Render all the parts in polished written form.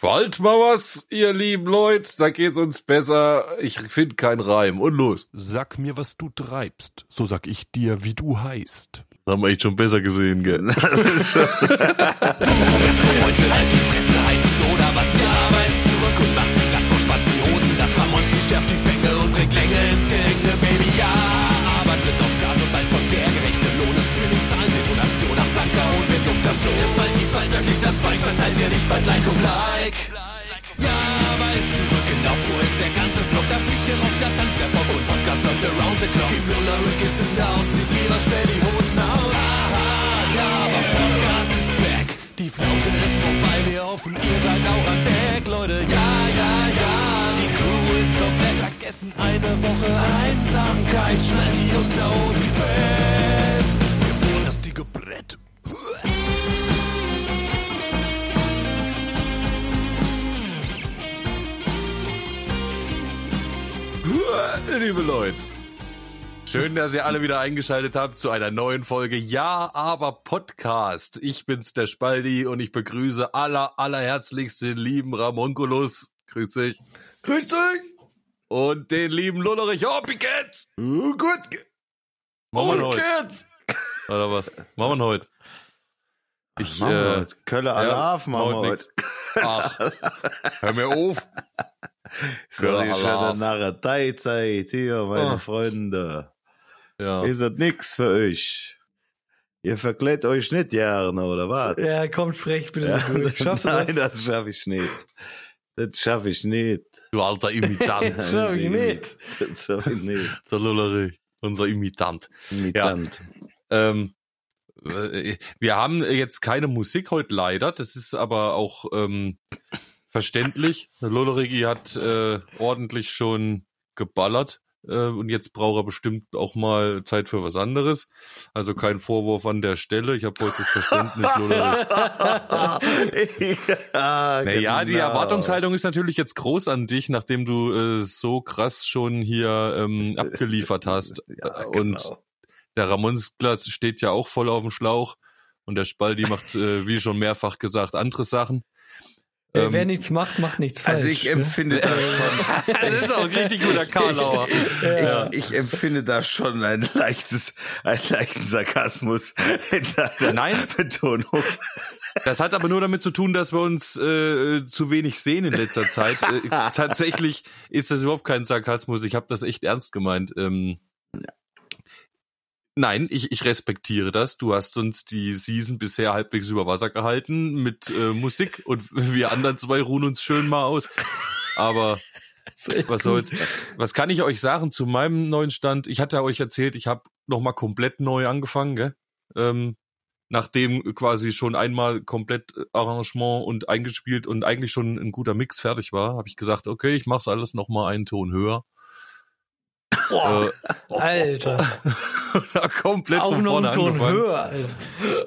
Schwallt mal was, ihr lieben Leute, da geht's uns besser. Ich finde keinen Reim. Und los. Sag mir, was du treibst, so sag ich dir, wie du heißt. Das haben wir echt schon besser gesehen, gell? Das ist schon. Du willst mir heute halt die Fresse heißen oder was? Ja, aber ist zurück und macht sich glatt vor Spaß die Hosen. Das Ramonski schärft die Fänge und bringt Länge ins Gehänge, Baby, ja. Aber tritt aufs Gas und bald folgt der gerechte Lohn. Das Streaming-Zahlen, Detonation nach Blanker und wer juckt das los? Ist bald die Falter, kriegt das Bein, verteilt ihr nicht bald Like und Like. Ja, aber ist zurück in der Fuhr, ist der ganze Block, da fliegt der Rock, da tanzt der Bock und Podcast läuft around the clock. Chief Lullarik ist in der Haus, zieht lieber schnell die Hosen aus. Aha, ja, aber Podcast ist back, die Flaute ist vorbei, wir hoffen, ihr seid auch an Deck, Leute, ja, ja, ja. Die Crew ist komplett vergessen, eine Woche Einsamkeit, schnallt die Unterhosen fest. Wir bohren das dicke Brett. Liebe Leute, schön, dass ihr alle wieder eingeschaltet habt zu einer neuen Folge Ja, aber Podcast. Ich bin's, der Spaldi, und ich begrüße allerherzlichst den lieben Ramonculus. Grüß dich. Grüß dich. Und den lieben Lullerich. Oh, wie geht's? Gut. Machen wir heute. Oder was? Machen wir heute. Kölle Alarv machen wir heute. Ach, hör mir auf. So die schöne Narretei-Zeit hier, meine Freunde. Ja. Ist das nix für euch? Ihr verkleidet euch nicht gerne, oder was? Ja, kommt frech, bitte so gut. Schaffst du das? Nein, das schaffe ich nicht. Das schaffe ich nicht. Du alter Imitant. Das schaff ich nicht. Das schaffe ich nicht. Der Lullerich, unser Imitant. Imitant. Ja. Wir haben jetzt keine Musik heute leider, das ist aber auch verständlich. Der Lullerigi hat ordentlich schon geballert und jetzt braucht er bestimmt auch mal Zeit für was anderes. Also kein Vorwurf an der Stelle, ich habe vollstes Verständnis, Lullerigi. Naja, genau. Die Erwartungshaltung ist natürlich jetzt groß an dich, nachdem du so krass schon hier abgeliefert hast. Ja, Und genau. der Ramonsklas steht ja auch voll auf dem Schlauch und der Spaldi macht, wie schon mehrfach gesagt, andere Sachen. Wer nichts macht, macht nichts falsch. Also ich empfinde da schon. Das ist auch ein richtig guter Karlauer. Ich empfinde da schon einen leichten Sarkasmus in deiner Betonung. Das hat aber nur damit zu tun, dass wir uns zu wenig sehen in letzter Zeit. Tatsächlich ist das überhaupt kein Sarkasmus. Ich habe das echt ernst gemeint. Nein, ich respektiere das. Du hast uns die Season bisher halbwegs über Wasser gehalten mit Musik und wir anderen zwei ruhen uns schön mal aus. Aber was soll's? Was kann ich euch sagen zu meinem neuen Stand? Ich hatte euch erzählt, ich habe nochmal komplett neu angefangen, gell? Nachdem quasi schon einmal komplett Arrangement und eingespielt und eigentlich schon ein guter Mix fertig war, habe ich gesagt, okay, ich mach's alles nochmal einen Ton höher. Alter. Komplett Auch von noch vorne einen Ton angefangen. höher, Alter.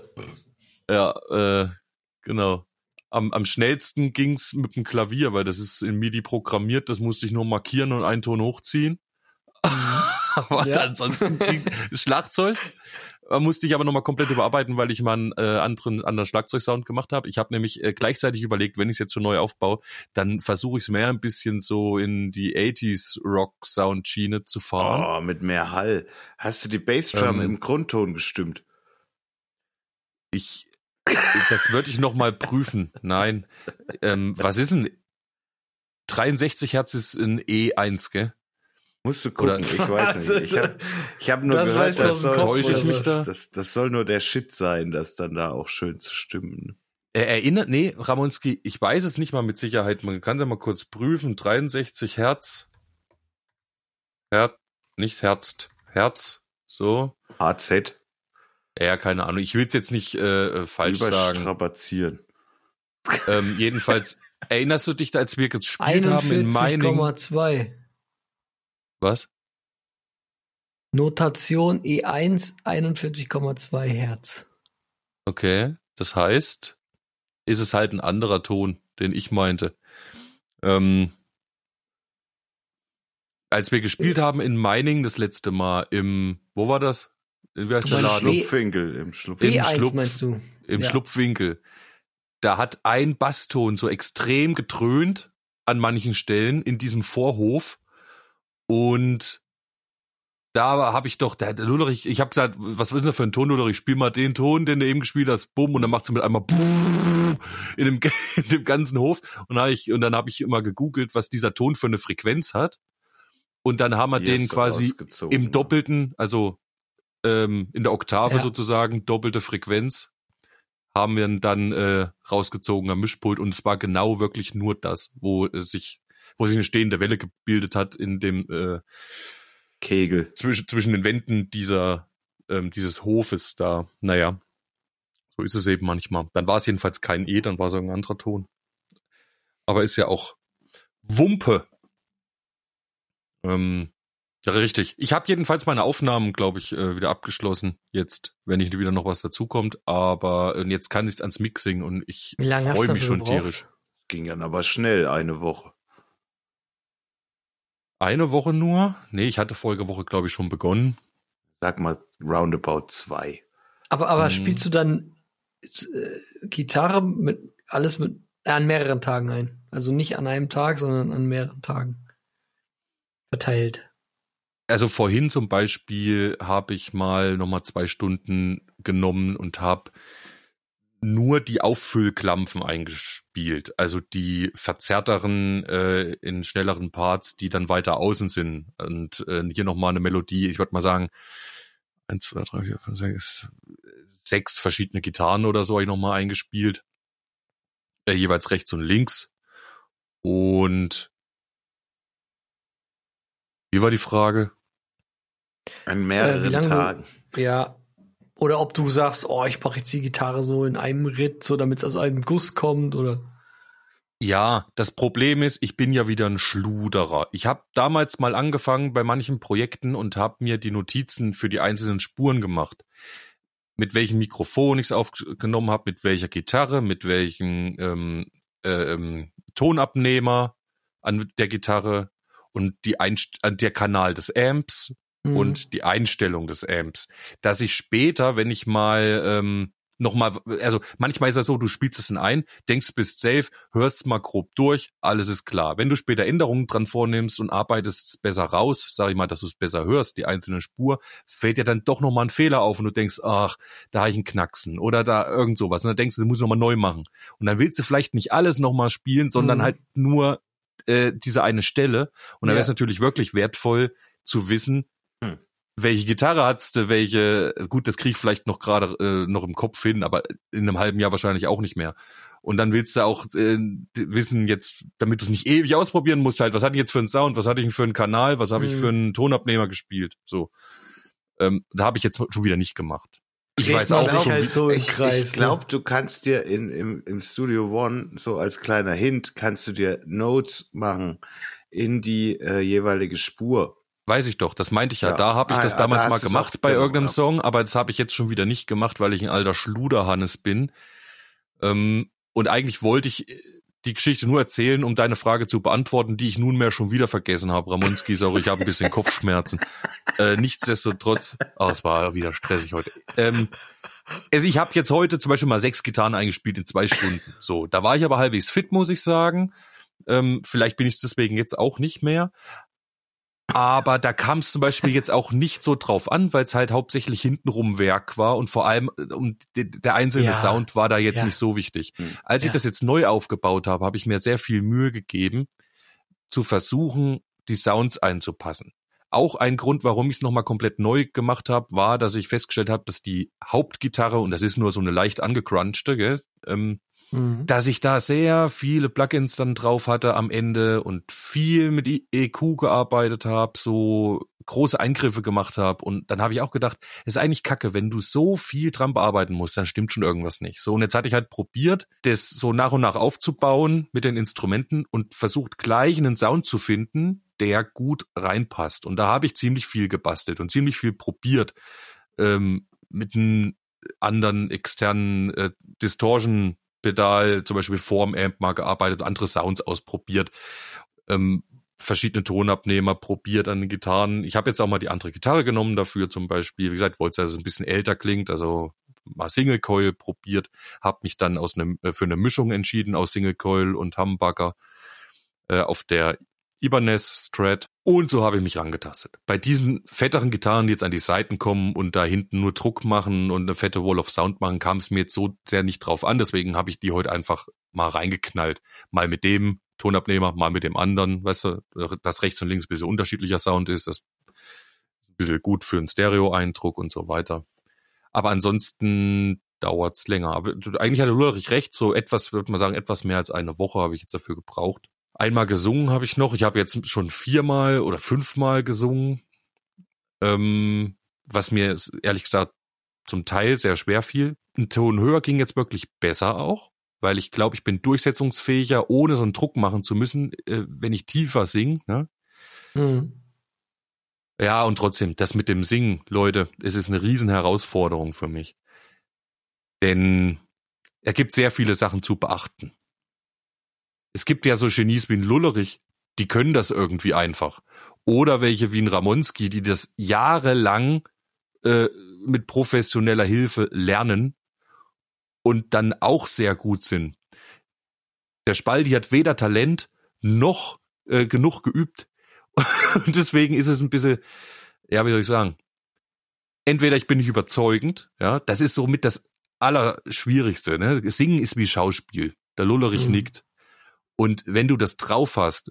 Ja, genau. Am schnellsten ging's mit dem Klavier, weil das ist in MIDI programmiert, das musste ich nur markieren und einen Ton hochziehen. Aber Ja. ansonsten ging das Schlagzeug. Musste ich aber nochmal komplett überarbeiten, weil ich mal einen anderen Schlagzeugsound gemacht habe. Ich habe nämlich gleichzeitig überlegt, wenn ich es jetzt schon neu aufbaue, dann versuche ich es mehr ein bisschen so in die 80s Rock-Sound-Schiene zu fahren. Oh, mit mehr Hall. Hast du die Bassdrum im Grundton gestimmt? Das würde ich nochmal prüfen. Nein. Was ist denn? 63 Hertz ist ein E1, gell? Musst du gucken, Oder- ich weiß nicht. Ich hab nur Das gehört, weißt du das aus dem Kopf, täusche ich oder mich was? da? das soll nur der Shit sein, das dann da auch schön zu stimmen. Ramonski, ich weiß es nicht mal mit Sicherheit. Man kann ja mal kurz prüfen. 63 Hertz. Nicht Herz. Herz. So. HZ. Ja, keine Ahnung. Ich will es jetzt nicht falsch sagen. Überstrapazieren. Jedenfalls, erinnerst du dich, als wir gespielt haben in Mining? 41,2. Was? Notation E1, 41,2 Hertz. Okay. Das heißt, ist es halt ein anderer Ton, den ich meinte. Als wir gespielt haben in Mining das letzte Mal wo war das? Wie heißt der Du meinst Laden? Schlupfwinkel, im E1 Schlupf- meinst du? Im Ja. Schlupfwinkel. da hat ein Basston so extrem gedröhnt an manchen Stellen in diesem Vorhof. Und da habe ich doch, ich habe gesagt, was ist denn das für ein Ton, Lullerich? Spiel mal den Ton, den du eben gespielt hast, bumm, und dann macht sie mit einmal in dem ganzen Hof. Und dann habe ich immer gegoogelt, was dieser Ton für eine Frequenz hat. Und dann haben wir den quasi im Doppelten, also in der Oktave sozusagen, doppelte Frequenz, haben wir dann rausgezogen am Mischpult. Und es war genau wirklich nur das, wo sich eine stehende Welle gebildet hat in dem Kegel. Zwischen den Wänden dieses Hofes da. Naja, so ist es eben manchmal. Dann war es jedenfalls kein E, dann war es ein anderer Ton. Aber ist ja auch Wumpe. Ja, richtig. Ich habe jedenfalls meine Aufnahmen, glaube ich, wieder abgeschlossen jetzt, wenn nicht wieder noch was dazukommt. Aber jetzt kann ich ans Mixing und ich freue mich schon tierisch. Ging dann aber schnell, eine Woche. Eine Woche nur? Nee, ich hatte vorige Woche, glaube ich, schon begonnen. Sag mal, roundabout 2. Aber spielst du dann Gitarre an mehreren Tagen ein? Also nicht an einem Tag, sondern an mehreren Tagen verteilt. Also vorhin zum Beispiel habe ich mal nochmal 2 Stunden genommen und habe nur die Auffüllklampfen eingespielt. Also die verzerrteren, in schnelleren Parts, die dann weiter außen sind. Und hier nochmal eine Melodie, ich würde mal sagen, 1, 2, 3, 4, 5, 6 verschiedene Gitarren oder so habe ich nochmal eingespielt. Jeweils rechts und links. Und wie war die Frage? An mehreren Tagen. Ja. Oder ob du sagst, ich mache jetzt die Gitarre so in einem Ritt, so damit es aus einem Guss kommt, oder? Ja, das Problem ist, ich bin ja wieder ein Schluderer. Ich habe damals mal angefangen bei manchen Projekten und habe mir die Notizen für die einzelnen Spuren gemacht. Mit welchem Mikrofon ich es aufgenommen habe, mit welcher Gitarre, mit welchem Tonabnehmer an der Gitarre und der Kanal des Amps und die Einstellung des Amps. Dass ich später, wenn ich mal nochmal, also manchmal ist es so, du spielst es ein, denkst, bist safe, hörst es mal grob durch, alles ist klar. Wenn du später Änderungen dran vornimmst und arbeitest es besser raus, sag ich mal, dass du es besser hörst, die einzelne Spur, fällt dir dann doch nochmal ein Fehler auf und du denkst, ach, da habe ich einen Knacksen oder da irgend sowas. Und dann denkst du, du musst nochmal neu machen. Und dann willst du vielleicht nicht alles nochmal spielen, sondern halt nur diese eine Stelle. Und dann wäre es natürlich wirklich wertvoll zu wissen, welche Gitarre hat's, gut, das krieg ich vielleicht noch gerade noch im Kopf hin, aber in einem halben Jahr wahrscheinlich auch nicht mehr. Und dann willst du auch wissen jetzt, damit du es nicht ewig ausprobieren musst, halt, was hatte ich jetzt für einen Sound, was hatte ich für einen Kanal, was habe ich für einen Tonabnehmer gespielt, so. Da habe ich jetzt schon wieder nicht gemacht. Ich weiß auch schon, halt so im ich Kreis. glaube, du kannst dir im Studio One, so als kleiner Hint, kannst du dir Notes machen in die jeweilige Spur. Weiß ich doch, das meinte ich ja. Da habe ich das damals mal gemacht bei irgendeinem Song, aber das habe ich jetzt schon wieder nicht gemacht, weil ich ein alter Schluderhannes bin. Und eigentlich wollte ich die Geschichte nur erzählen, um deine Frage zu beantworten, die ich nunmehr schon wieder vergessen habe. Ramonski, sorry, ich habe ein bisschen Kopfschmerzen. Nichtsdestotrotz, es war wieder stressig heute. Also ich habe jetzt heute zum Beispiel mal 6 Gitarren eingespielt in 2 Stunden. So, da war ich aber halbwegs fit, muss ich sagen. Vielleicht bin ich es deswegen jetzt auch nicht mehr. Aber da kam es zum Beispiel jetzt auch nicht so drauf an, weil es halt hauptsächlich hintenrum Werk war und vor allem der einzelne Sound war da jetzt nicht so wichtig. Als ich das jetzt neu aufgebaut habe, habe ich mir sehr viel Mühe gegeben, zu versuchen, die Sounds einzupassen. Auch ein Grund, warum ich es nochmal komplett neu gemacht habe, war, dass ich festgestellt habe, dass die Hauptgitarre, und das ist nur so eine leicht angecrunchte, gell, dass ich da sehr viele Plugins dann drauf hatte am Ende und viel mit EQ gearbeitet habe, so große Eingriffe gemacht habe. Und dann habe ich auch gedacht, es ist eigentlich kacke, wenn du so viel dran bearbeiten musst, dann stimmt schon irgendwas nicht. So, und jetzt hatte ich halt probiert, das so nach und nach aufzubauen mit den Instrumenten und versucht gleich einen Sound zu finden, der gut reinpasst. Und da habe ich ziemlich viel gebastelt und ziemlich viel probiert, mit einem anderen externen Distortion-Pedal, zum Beispiel vorm Amp mal gearbeitet, andere Sounds ausprobiert, verschiedene Tonabnehmer probiert an den Gitarren. Ich habe jetzt auch mal die andere Gitarre genommen dafür zum Beispiel. Wie gesagt, wollte, dass es ein bisschen älter klingt, also mal Single Coil probiert, habe mich dann für eine Mischung entschieden aus Single Coil und Humbucker auf der Ibanez Strat, und so habe ich mich rangetastet. Bei diesen fetteren Gitarren, die jetzt an die Seiten kommen und da hinten nur Druck machen und eine fette Wall of Sound machen, kam es mir jetzt so sehr nicht drauf an, deswegen habe ich die heute einfach mal reingeknallt. Mal mit dem Tonabnehmer, mal mit dem anderen, weißt du, dass rechts und links ein bisschen unterschiedlicher Sound ist, das ist ein bisschen gut für einen Stereo-Eindruck und so weiter. Aber ansonsten dauert's länger. Aber eigentlich hatte Lullerich recht, so etwas, würde man sagen, etwas mehr als eine Woche habe ich jetzt dafür gebraucht. Einmal gesungen habe ich noch. Ich habe jetzt schon 4-mal oder 5-mal gesungen, was mir ehrlich gesagt zum Teil sehr schwer fiel. Ein Ton höher ging jetzt wirklich besser auch, weil ich glaube, ich bin durchsetzungsfähiger, ohne so einen Druck machen zu müssen, wenn ich tiefer singe. Ne? Mhm. Ja, und trotzdem, das mit dem Singen, Leute, es ist eine riesen Herausforderung für mich. Denn er gibt sehr viele Sachen zu beachten. Es gibt ja so Genies wie ein Lullerich, die können das irgendwie einfach. Oder welche wie ein Ramonski, die das jahrelang mit professioneller Hilfe lernen und dann auch sehr gut sind. Der Spaldi hat weder Talent noch genug geübt. Und deswegen ist es ein bisschen, ja, wie soll ich sagen, entweder ich bin nicht überzeugend, ja, das ist somit das Allerschwierigste, ne? Singen ist wie Schauspiel. Der Lullerich nickt. Und wenn du das drauf hast,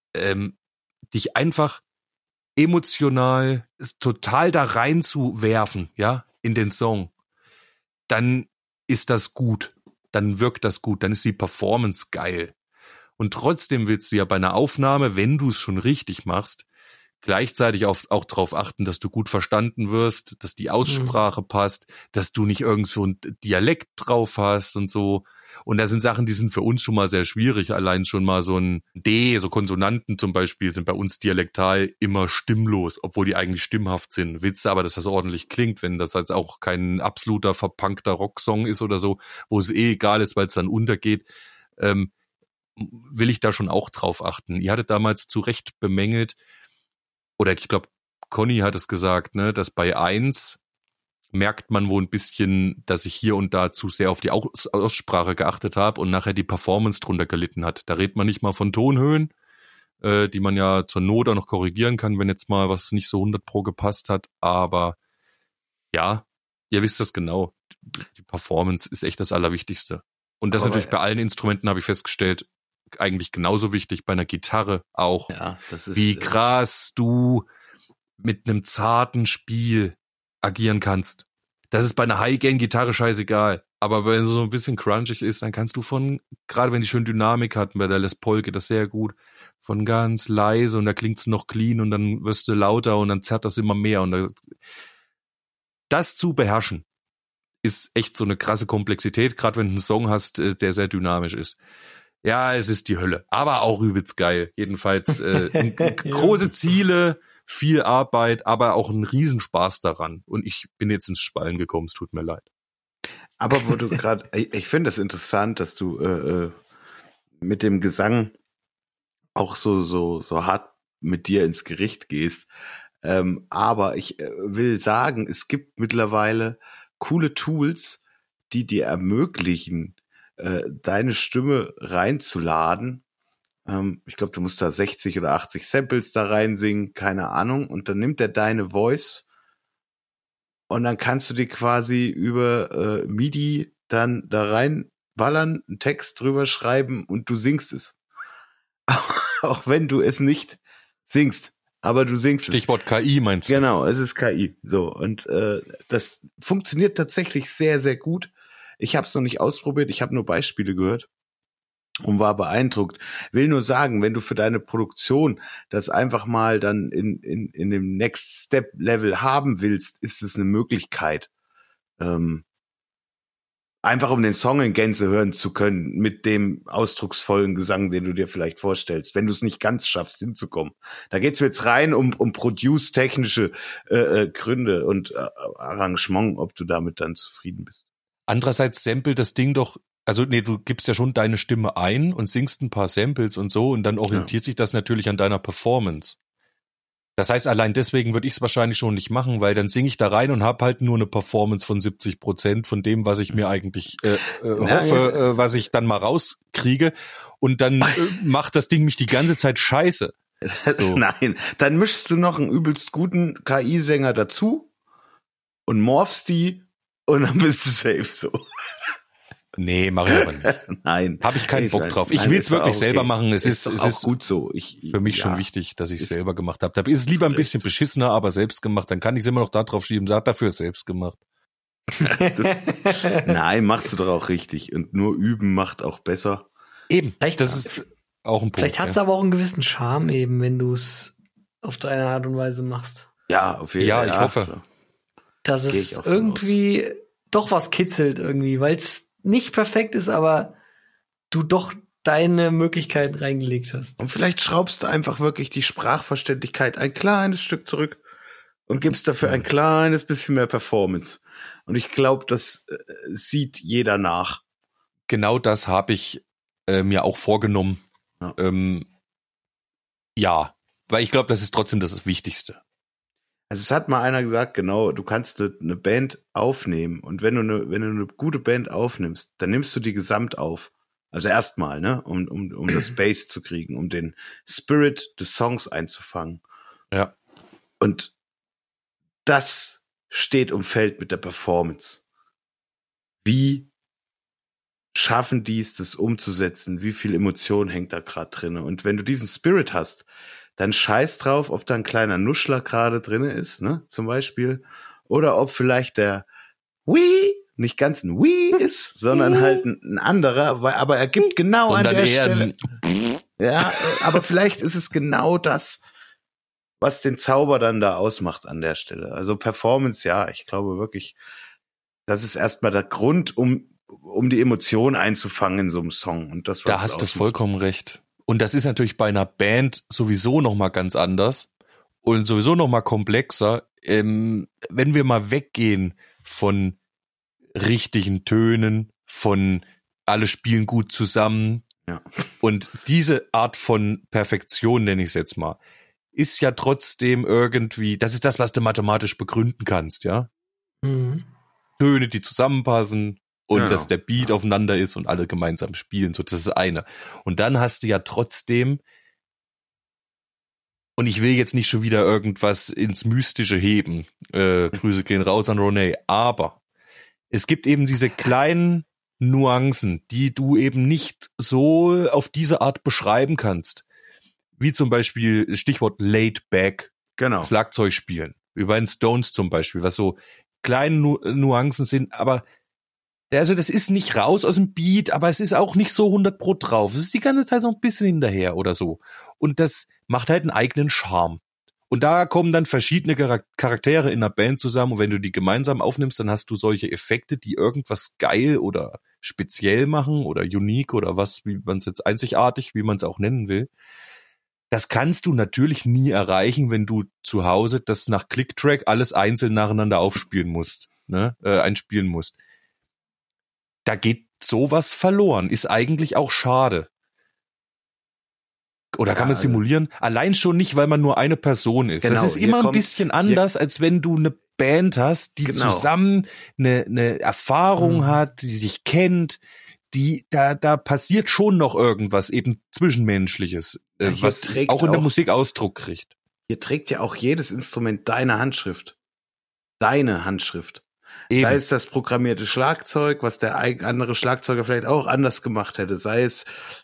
dich einfach emotional total da reinzuwerfen, ja, in den Song, dann ist das gut. Dann wirkt das gut. Dann ist die Performance geil. Und trotzdem willst du ja bei einer Aufnahme, wenn du es schon richtig machst, gleichzeitig auch darauf achten, dass du gut verstanden wirst, dass die Aussprache passt, dass du nicht irgend so ein Dialekt drauf hast und so. Und das sind Sachen, die sind für uns schon mal sehr schwierig. Allein schon mal so ein D, so Konsonanten zum Beispiel, sind bei uns dialektal immer stimmlos, obwohl die eigentlich stimmhaft sind. Willst du aber, dass das ordentlich klingt, wenn das jetzt auch kein absoluter verpunkter Rocksong ist oder so, wo es egal ist, weil es dann untergeht, will ich da schon auch drauf achten. Ihr hattet damals zu Recht bemängelt, oder ich glaube, Conny hat es gesagt, ne, dass bei 1 merkt man wohl ein bisschen, dass ich hier und da zu sehr auf die Aussprache geachtet habe und nachher die Performance drunter gelitten hat. Da redet man nicht mal von Tonhöhen, die man ja zur Not auch noch korrigieren kann, wenn jetzt mal was nicht so 100% gepasst hat. Aber ja, ihr wisst das genau. Die Performance ist echt das Allerwichtigste. Und das natürlich bei allen Instrumenten, habe ich festgestellt, eigentlich genauso wichtig, bei einer Gitarre auch. Ja, das ist, wie krass du mit einem zarten Spiel agieren kannst. Das ist bei einer High-Gain-Gitarre scheißegal. Aber wenn es so ein bisschen crunchig ist, dann kannst du gerade wenn die schön Dynamik hat, bei der Les Paul geht das sehr gut, von ganz leise und da klingt's noch clean und dann wirst du lauter und dann zerrt das immer mehr. Und das zu beherrschen, ist echt so eine krasse Komplexität, gerade wenn du einen Song hast, der sehr dynamisch ist. Ja, es ist die Hölle, aber auch übelst geil. Jedenfalls große Ziele, viel Arbeit, aber auch ein Riesenspaß daran. Und ich bin jetzt ins Schwallen gekommen, es tut mir leid. Aber wo du gerade, ich finde es interessant, dass du mit dem Gesang auch so hart mit dir ins Gericht gehst. Aber ich will sagen, es gibt mittlerweile coole Tools, die dir ermöglichen, deine Stimme reinzuladen. Ich glaube, du musst da 60 oder 80 Samples da reinsingen, keine Ahnung. Und dann nimmt er deine Voice und dann kannst du dir quasi über MIDI dann da reinballern, einen Text drüber schreiben und du singst es. Auch wenn du es nicht singst, aber du singst es. Stichwort KI meinst du? Genau, es ist KI. So, und das funktioniert tatsächlich sehr, sehr gut. Ich habe es noch nicht ausprobiert, ich habe nur Beispiele gehört und war beeindruckt. Will nur sagen, wenn du für deine Produktion das einfach mal dann in dem Next Step Level haben willst, ist es eine Möglichkeit, einfach um den Song in Gänze hören zu können mit dem ausdrucksvollen Gesang, den du dir vielleicht vorstellst, wenn du es nicht ganz schaffst hinzukommen. Da geht's jetzt rein um Produce-technische Gründe und Arrangement, ob du damit dann zufrieden bist. Andererseits samplet das Ding doch, also nee, du gibst ja schon deine Stimme ein und singst ein paar Samples und so und dann orientiert sich das natürlich an deiner Performance. Das heißt, allein deswegen würde ich es wahrscheinlich schon nicht machen, weil dann singe ich da rein und habe halt nur eine Performance von 70% von dem, was ich mir eigentlich hoffe, was ich dann mal rauskriege. Und dann macht das Ding mich die ganze Zeit scheiße. So. Nein, dann mischst du noch einen übelst guten KI-Sänger dazu und morphst die und dann bist du safe so. Nee, mache ich aber nicht. Nein. Habe ich keinen Bock drauf. Ich will es wirklich selber machen. Es ist gut so. Für mich schon wichtig, dass ich es selber gemacht habe. Da ist es lieber ein bisschen beschissener, aber selbst gemacht. Dann kann ich es immer noch da drauf schieben. Sag, dafür ist selbst gemacht. Nein, machst du doch auch richtig. Und nur üben macht auch besser. Eben. Vielleicht das ist auch ein Punkt. Vielleicht hat es aber auch einen gewissen Charme eben, wenn du es auf deine Art und Weise machst. Ja, auf jeden Fall. Ja, ich hoffe. Dass es irgendwie doch was kitzelt irgendwie, weil es nicht perfekt ist, aber du doch deine Möglichkeiten reingelegt hast. Und vielleicht schraubst du einfach wirklich die Sprachverständlichkeit ein kleines Stück zurück und gibst dafür ein kleines bisschen mehr Performance. Und ich glaube, das sieht jeder nach. Genau das habe ich mir auch vorgenommen. Ja, weil ich glaube, das ist trotzdem das Wichtigste. Also es hat mal einer gesagt, genau, du kannst eine Band aufnehmen und wenn du eine gute Band aufnimmst, dann nimmst du die gesamt auf. Also erstmal, ne, um das Bass zu kriegen, um den Spirit des Songs einzufangen. Ja. Und das steht und fällt mit der Performance. Wie schaffen die es, das umzusetzen? Wie viel Emotion hängt da gerade drin? Und wenn du diesen Spirit hast, dann scheiß drauf, ob da ein kleiner Nuschler gerade drin ist, ne, zum Beispiel. Oder ob vielleicht der Wii nicht ganz ein Wii ist, sondern halt ein anderer, aber er gibt genau an der Stelle. Ja, aber vielleicht ist es genau das, was den Zauber dann da ausmacht an der Stelle. Also Performance, ja, ich glaube wirklich, das ist erstmal der Grund, um die Emotion einzufangen in so einem Song. Und das, was da hast du vollkommen recht. Und das ist natürlich bei einer Band sowieso noch mal ganz anders und sowieso noch mal komplexer. Wenn wir mal weggehen von richtigen Tönen, von alle spielen gut zusammen. Ja. Und diese Art von Perfektion, nenne ich es jetzt mal, ist ja trotzdem irgendwie, das ist das, was du mathematisch begründen kannst, ja? Mhm. Töne, die zusammenpassen, und ja, dass der Beat aufeinander ist und alle gemeinsam spielen. So, das ist eine. Und dann hast du ja trotzdem, und ich will jetzt nicht schon wieder irgendwas ins Mystische heben, Grüße gehen raus an Ronay, aber es gibt eben diese kleinen Nuancen, die du eben nicht so auf diese Art beschreiben kannst. Wie zum Beispiel Stichwort Laid Back, genau. Schlagzeug spielen. Wie bei den Stones zum Beispiel, was so kleine Nuancen sind, aber also das ist nicht raus aus dem Beat, aber es ist auch nicht so 100% drauf. Es ist die ganze Zeit so ein bisschen hinterher oder so. Und das macht halt einen eigenen Charme. Und da kommen dann verschiedene Charaktere in einer Band zusammen. Und wenn du die gemeinsam aufnimmst, dann hast du solche Effekte, die irgendwas geil oder speziell machen oder unique oder was, wie man es jetzt einzigartig, wie man es auch nennen will. Das kannst du natürlich nie erreichen, wenn du zu Hause das nach Click-Track alles einzeln nacheinander aufspielen musst, ne? Einspielen musst. Da geht sowas verloren. Ist eigentlich auch schade. Oder kann man simulieren? Allein schon nicht, weil man nur eine Person ist. Genau, das ist immer ein bisschen anders, als wenn du eine Band hast, die zusammen eine Erfahrung hat, die sich kennt, die da passiert schon noch irgendwas eben Zwischenmenschliches, was auch in der Musik Ausdruck kriegt. Hier trägt ja auch jedes Instrument deine Handschrift. Deine Handschrift. Eben. Sei es das programmierte Schlagzeug, was der andere Schlagzeuger vielleicht auch anders gemacht hätte, sei es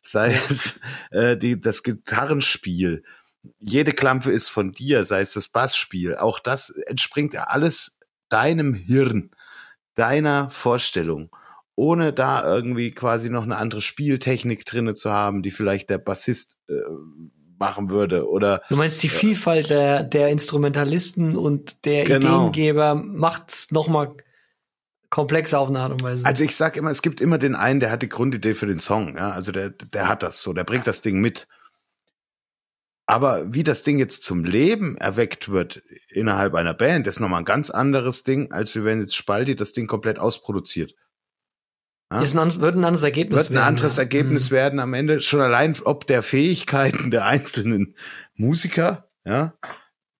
das Gitarrenspiel. Jede Klampe ist von dir, sei es das Bassspiel. Auch das entspringt ja alles deinem Hirn, deiner Vorstellung, ohne da irgendwie quasi noch eine andere Spieltechnik drinne zu haben, die vielleicht der Bassist machen würde. Oder du meinst die Vielfalt der Instrumentalisten und der Ideengeber macht's nochmal komplexer auf eine Art und Weise. Also ich sag immer, es gibt immer den einen, der hat die Grundidee für den Song, ja, also der hat das so, der bringt das Ding mit. Aber wie das Ding jetzt zum Leben erweckt wird innerhalb einer Band, ist nochmal ein ganz anderes Ding, als wenn jetzt Spalti das Ding komplett ausproduziert. Ja? Wird ein anderes Ergebnis werden. Wird ein anderes Ergebnis werden am Ende, schon allein ob der Fähigkeiten der einzelnen Musiker, ja,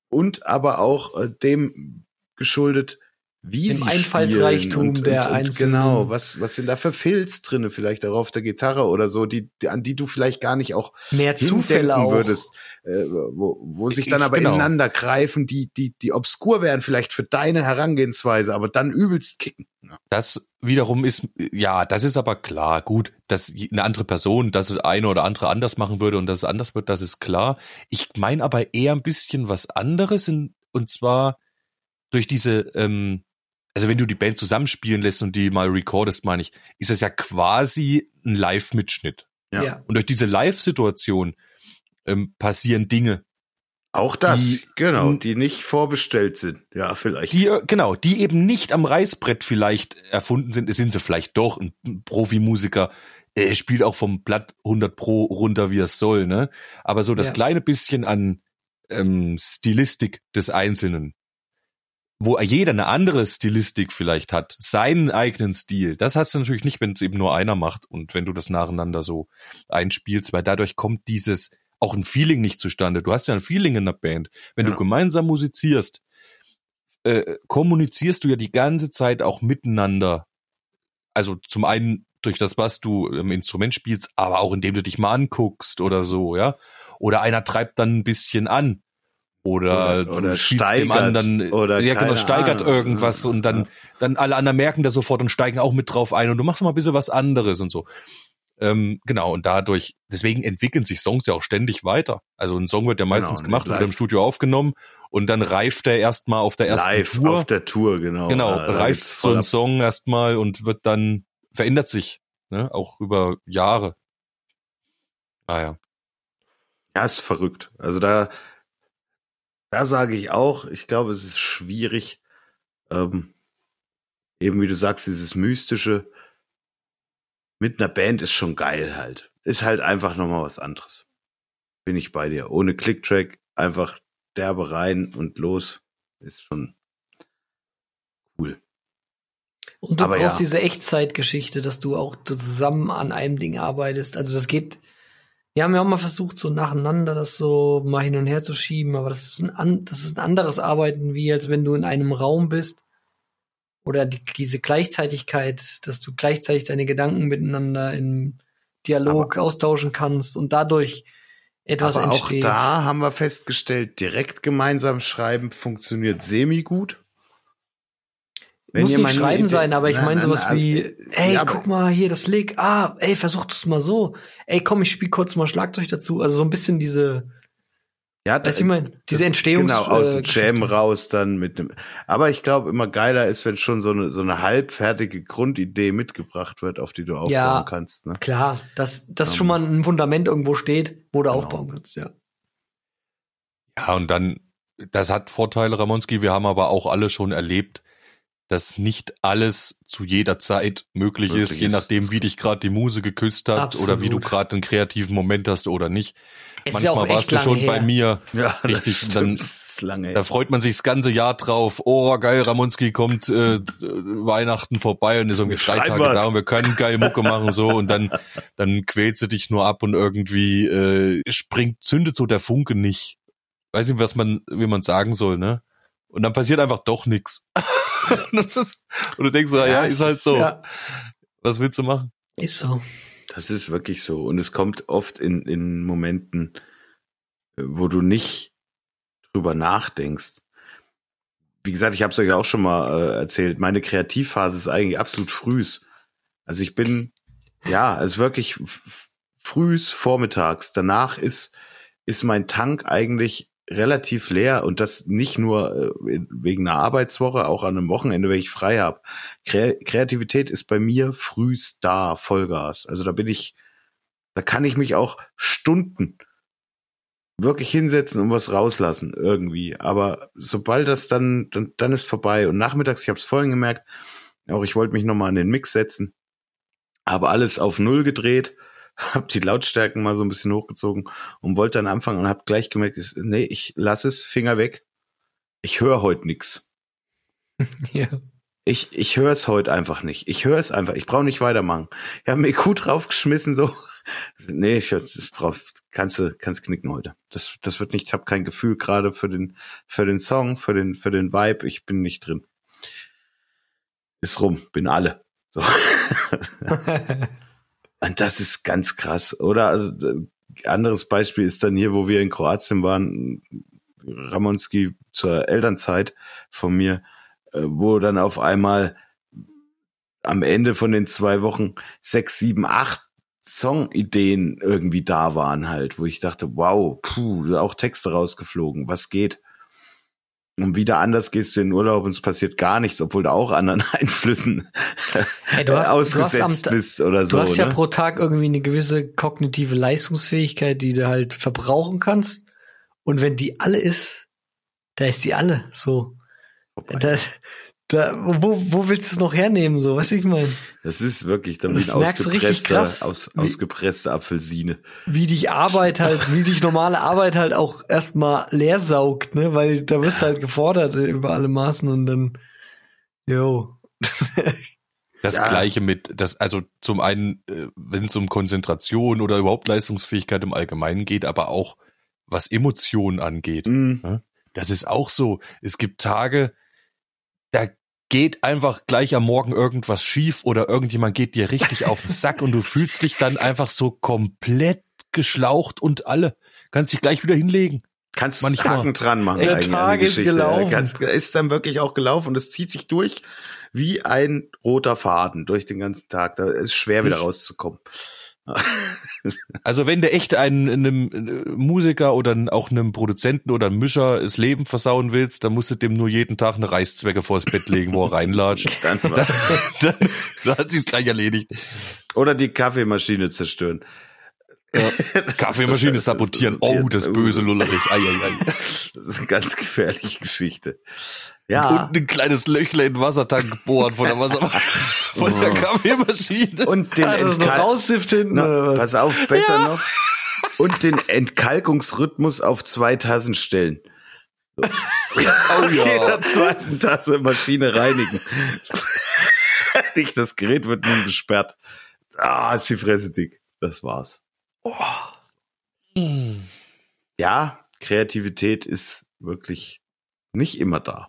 und aber auch dem geschuldet, wie Dem sie Einfallsreichtum spielen der und Einzelnen. genau, was sind da für Filz drinne, vielleicht auch auf der Gitarre oder so, an die du vielleicht gar nicht auch Mehr Zufälle hindenken auch. würdest, wo sich dann aber Genau. ineinander greifen, die obskur wären vielleicht für deine Herangehensweise, aber dann übelst kicken. Ja. Das wiederum ist, ja, das ist aber klar. Gut, dass eine andere Person das eine oder andere anders machen würde und dass es anders wird, das ist klar. Ich meine aber eher ein bisschen was anderes und zwar durch diese, also wenn du die Band zusammenspielen lässt und die mal recordest, meine ich, ist das ja quasi ein Live-Mitschnitt. Ja. Und durch diese Live-Situation passieren Dinge, Auch das, Die- die nicht vorbestellt sind. Ja, vielleicht. die eben nicht am Reißbrett vielleicht erfunden sind. Es sind sie vielleicht doch. Ein Profimusiker spielt auch vom Blatt 100 Pro runter, wie es soll, ne? Aber so das Ja. kleine bisschen an Stilistik des Einzelnen, wo jeder eine andere Stilistik vielleicht hat, seinen eigenen Stil, das hast du natürlich nicht, wenn es eben nur einer macht und wenn du das nacheinander so einspielst, weil dadurch kommt dieses auch ein Feeling nicht zustande. Du hast ja ein Feeling in der Band. Wenn Ja. du gemeinsam musizierst, kommunizierst du ja die ganze Zeit auch miteinander. Also zum einen durch das, was du im Instrument spielst, aber auch indem du dich mal anguckst oder so, ja. Oder einer treibt dann ein bisschen an. Oder du spielst dem steigert, anderen, oder ja genau, keine steigert Ahnung. irgendwas und dann alle anderen merken das sofort und steigen auch mit drauf ein und du machst mal ein bisschen was anderes und so. Genau, und deswegen entwickeln sich Songs ja auch ständig weiter. Also ein Song wird ja meistens gemacht, live. wird im Studio aufgenommen und dann reift er erstmal auf der ersten Live Tour. auf der Tour, genau. Genau, Da reift geht's so voll ein ab. Song erstmal und verändert sich, ne, auch über Jahre. Naja. Ja, ist verrückt. Also da sage ich auch, ich glaube, es ist schwierig, eben wie du sagst, dieses Mystische mit einer Band ist schon geil halt. Ist halt einfach nochmal was anderes. Bin ich bei dir. Ohne Clicktrack, einfach derbe rein und los. Ist schon cool. Und du Aber brauchst ja. diese Echtzeitgeschichte, dass du auch zusammen an einem Ding arbeitest. Also das geht. Wir haben ja auch mal versucht, so nacheinander das so mal hin und her zu schieben, aber das ist ein anderes Arbeiten, wie als wenn du in einem Raum bist. Oder diese Gleichzeitigkeit, dass du gleichzeitig deine Gedanken miteinander im Dialog austauschen kannst und dadurch etwas Aber entsteht. auch da haben wir festgestellt, direkt gemeinsam schreiben funktioniert semi-gut. Muss nicht schreiben sein, aber ich meine sowas nein, wie, ey, ja, guck mal hier, das Lick, ey, versuch das mal so. Ey, komm, ich spiel kurz mal Schlagzeug dazu. Also so ein bisschen diese, ja, weißt du, ich meine, diese Entstehungs- genau, aus dem Geschichte. Jam raus dann mit dem. Aber ich glaube, immer geiler ist, wenn schon so eine halbfertige Grundidee mitgebracht wird, auf die du aufbauen Ja. kannst. Ne? Klar, dass schon mal ein Fundament irgendwo steht, wo du Genau. aufbauen kannst, ja. Ja, und dann, das hat Vorteile, Ramonski, wir haben aber auch alle schon erlebt, dass nicht alles zu jeder Zeit möglich ist, je nachdem, wie dich gerade die Muse geküsst hat Absolut. oder wie du gerade einen kreativen Moment hast oder nicht. Es ist ja auch Manchmal echt warst du lange schon bei her. mir. Ja, Richtig, das dann- stimmt, das ist lange. Da freut man sich das ganze Jahr drauf. Oh, geil, Ramonski kommt Weihnachten vorbei und ist irgendwie 3 Schreib Tage was. da und wir können geile Mucke machen so und dann quälst du dich nur ab und irgendwie zündet so der Funke nicht. Weiß nicht, wie man sagen soll, ne? Und dann passiert einfach doch nichts. Und du denkst, ja, ist halt so. Ja, Was willst du machen? ist so. Das ist wirklich so. Und es kommt oft in Momenten, wo du nicht drüber nachdenkst. Wie gesagt, ich habe es euch auch schon mal erzählt, meine Kreativphase ist eigentlich absolut frühs. Also ich bin, also wirklich frühs vormittags. Danach ist mein Tank eigentlich relativ leer und das nicht nur wegen einer Arbeitswoche, auch an einem Wochenende, wenn ich frei habe. Kreativität ist bei mir frühs da, Vollgas. Also da kann ich mich auch Stunden wirklich hinsetzen und was rauslassen irgendwie. Aber sobald das dann ist vorbei. Und nachmittags, ich habe es vorhin gemerkt, auch ich wollte mich nochmal an den Mix setzen, habe alles auf 0 gedreht, habe die Lautstärken mal so ein bisschen hochgezogen und wollte dann anfangen und habe gleich gemerkt, nee, ich lasse es, Finger weg. Ich höre heute nix. Ja. Ich höre es heute einfach nicht. Ich höre es einfach. Ich brauche nicht weitermachen. Ich habe mir EQ draufgeschmissen, so. Nee, das braucht kannst knicken heute. Das wird nicht, ich habe kein Gefühl gerade für den Song, für den Vibe, ich bin nicht drin. Ist rum, bin alle. So. Und das ist ganz krass, oder? Also, anderes Beispiel ist dann hier, wo wir in Kroatien waren, Ramonski zur Elternzeit von mir, wo dann auf einmal am Ende von den 2 Wochen 6, 7, 8 Songideen irgendwie da waren halt, wo ich dachte, wow, auch Texte rausgeflogen, was geht? Und wieder anders gehst du in den Urlaub und es passiert gar nichts, obwohl du auch anderen Einflüssen ausgesetzt bist oder so. Du hast ja ne? pro Tag irgendwie eine gewisse kognitive Leistungsfähigkeit, die du halt verbrauchen kannst. Und wenn die alle ist, da ist die alle so. Wo willst du es noch hernehmen, so, weißt du, ich meine? Das ist wirklich dann wie ausgepresste Apfelsine. Wie dich normale Arbeit halt auch erstmal leer saugt, ne, weil da wirst du halt gefordert über alle Maßen und dann, Das Gleiche also zum einen, wenn es um Konzentration oder überhaupt Leistungsfähigkeit im Allgemeinen geht, aber auch was Emotionen angeht. Mhm. Das ist auch so. Es gibt Tage, da geht einfach gleich am Morgen irgendwas schief oder irgendjemand geht dir richtig auf den Sack und du fühlst dich dann einfach so komplett geschlaucht und kannst dich gleich wieder hinlegen. Kannst manchmal Haken dran machen. Der Tag ist gelaufen. Ist dann wirklich auch gelaufen und es zieht sich durch wie ein roter Faden durch den ganzen Tag. Da ist schwer wieder rauszukommen. Also wenn du echt einem Musiker oder auch einem Produzenten oder einem Mischer das Leben versauen willst, dann musst du dem nur jeden Tag eine Reißzwecke vors Bett legen, wo er reinlatscht. dann hat sich's gleich erledigt. Oder die Kaffeemaschine zerstören. Ja. Kaffeemaschine sabotieren. Oh, das böse Lullerich. Das ist eine ganz gefährliche Geschichte. Ja. Und ein kleines Löchle in den Wassertank bohren von der Kaffeemaschine. Und den pass auf, besser noch. Und den Entkalkungsrhythmus auf 2 Tassen stellen. So. Auf jeder zweiten Tasse Maschine reinigen. Das Gerät wird nun gesperrt. Ist die Fresse dick. Das war's. Ja, Kreativität ist wirklich nicht immer da.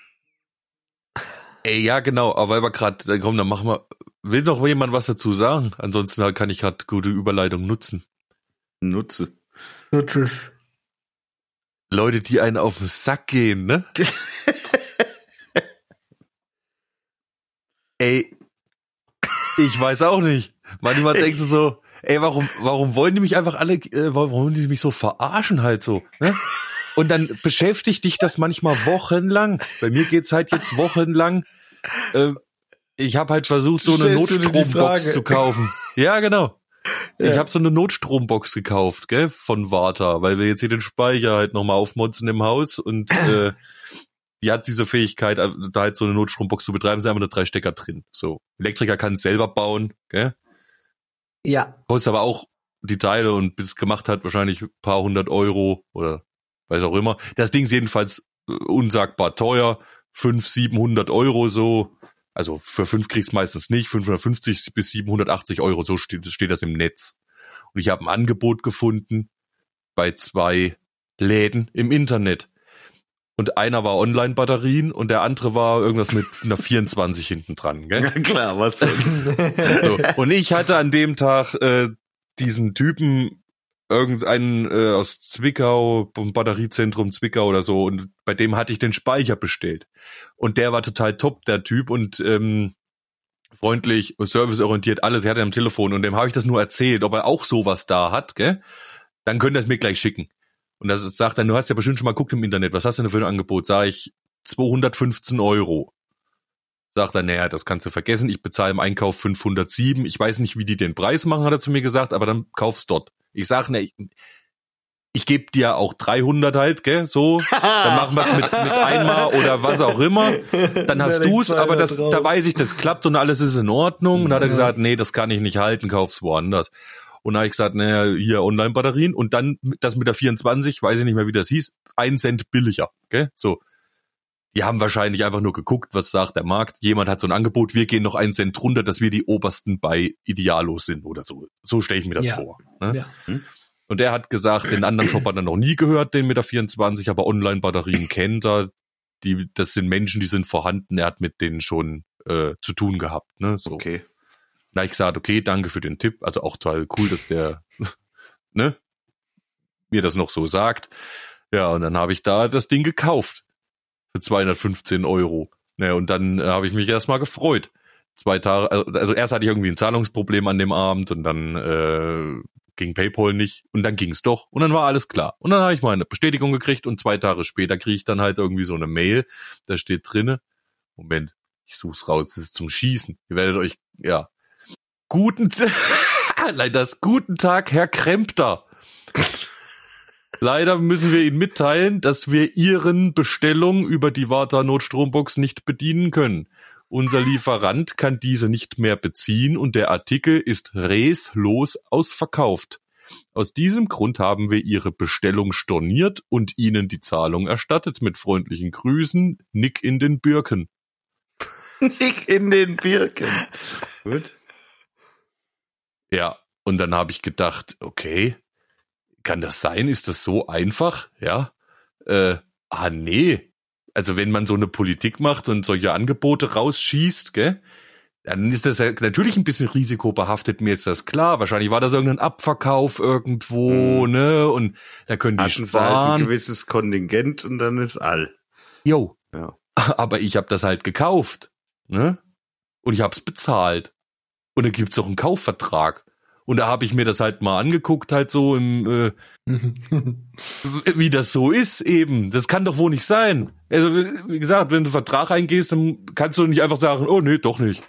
Ey, ja, genau, aber weil wir gerade, komm, dann machen wir, will doch jemand was dazu sagen? Ansonsten kann ich gerade gute Überleitung nutzen. Nutze. Leute, die einen auf den Sack gehen, ne? Ey, ich weiß auch nicht. Manchmal denkst du so, ey, warum wollen die mich einfach alle, warum wollen die mich so verarschen halt so, ne? Und dann beschäftigt dich das manchmal wochenlang. Bei mir geht's halt jetzt wochenlang. Ich habe halt versucht, so eine Notstrombox zu kaufen. Ja, genau. Ja. Ich habe so eine Notstrombox gekauft, gell, von Varta, weil wir jetzt hier den Speicher halt nochmal aufmotzen im Haus und die hat diese Fähigkeit, da halt so eine Notstrombox zu betreiben, sind einfach nur 3 Stecker drin. So, Elektriker kann es selber bauen, gell? Ja. Kostet aber auch die Teile und bis es gemacht hat, wahrscheinlich ein paar 100 € oder weiß auch immer. Das Ding ist jedenfalls unsagbar teuer, 500-700 € so. Also für 5 kriegst du meistens nicht, 550 bis 780 €, so steht das im Netz. Und ich habe ein Angebot gefunden bei 2 Läden im Internet. Und einer war Online-Batterien und der andere war irgendwas mit einer 24 hinten dran, gell? Ja, klar, was sonst? So. Und ich hatte an dem Tag diesen Typen, irgendeinen aus Zwickau, vom Batteriezentrum Zwickau oder so, und bei dem hatte ich den Speicher bestellt. Und der war total top, der Typ, und freundlich und serviceorientiert, alles. Er hatte am Telefon und dem habe ich das nur erzählt, ob er auch sowas da hat, gell? Dann könnt ihr es mir gleich schicken. Und das sagt dann, du hast ja bestimmt schon mal geguckt im Internet, was hast du denn für ein Angebot? Sag ich, 215 €. Sagt er, naja, das kannst du vergessen, ich bezahle im Einkauf 507. Ich weiß nicht, wie die den Preis machen, hat er zu mir gesagt, aber dann kauf's dort. Ich sag, ne, ich gebe dir auch 300 halt, gell, so, dann machen wir's mit einmal oder was auch immer, dann hast du's, aber da weiß ich, das klappt und alles ist in Ordnung. Und dann hat er gesagt, nee, das kann ich nicht halten, kauf's woanders. Und dann habe ich gesagt, naja, hier Online-Batterien und dann das mit der 24, weiß ich nicht mehr, wie das hieß, 1 Cent billiger, gell, so. Die haben wahrscheinlich einfach nur geguckt, was sagt der Markt. Jemand hat so ein Angebot, wir gehen noch 1 Cent runter, dass wir die Obersten bei Idealo sind oder so. So stelle ich mir das vor. Ne? Ja. Und der hat gesagt, den anderen Shop hat er noch nie gehört, den mit der 24, aber Online-Batterien kennt er. Das sind Menschen, die sind vorhanden. Er hat mit denen schon zu tun gehabt. Ne? So. Okay. Na, ich gesagt, okay, danke für den Tipp. Also auch total cool, dass der ne, mir das noch so sagt. Ja, und dann habe ich da das Ding gekauft für 215 €. Ja, und dann habe ich mich erstmal gefreut. 2 Tage, also erst hatte ich irgendwie ein Zahlungsproblem an dem Abend und dann ging PayPal nicht und dann ging's doch und dann war alles klar. Und dann habe ich mal eine Bestätigung gekriegt und 2 Tage später kriege ich dann halt irgendwie so eine Mail, da steht drinne, Moment, ich such's raus, das ist zum Schießen. Ihr werdet euch, ja, guten Tag, Herr Krempter. Leider müssen wir Ihnen mitteilen, dass wir Ihren Bestellungen über die Warta Notstrombox nicht bedienen können. Unser Lieferant kann diese nicht mehr beziehen und der Artikel ist restlos ausverkauft. Aus diesem Grund haben wir Ihre Bestellung storniert und Ihnen die Zahlung erstattet. Mit freundlichen Grüßen, Nick in den Birken. Nick in den Birken. Gut. Ja, und dann habe ich gedacht, okay, kann das sein? Ist das so einfach? Ja. Nee. Also wenn man so eine Politik macht und solche Angebote rausschießt, gell, dann ist das ja natürlich ein bisschen risikobehaftet, mir ist das klar. Wahrscheinlich war das irgendein Abverkauf irgendwo, ne? Und da können die Hatten sparen. halt ein gewisses Kontingent und dann ist all. Jo. Ja. Aber ich habe das halt gekauft, ne? Und ich habe es bezahlt. Und da gibt's auch einen Kaufvertrag. Und da habe ich mir das halt mal angeguckt, halt so im wie das so ist eben. Das kann doch wohl nicht sein. Also wie gesagt, wenn du einen Vertrag eingehst, dann kannst du nicht einfach sagen, oh nee, doch nicht.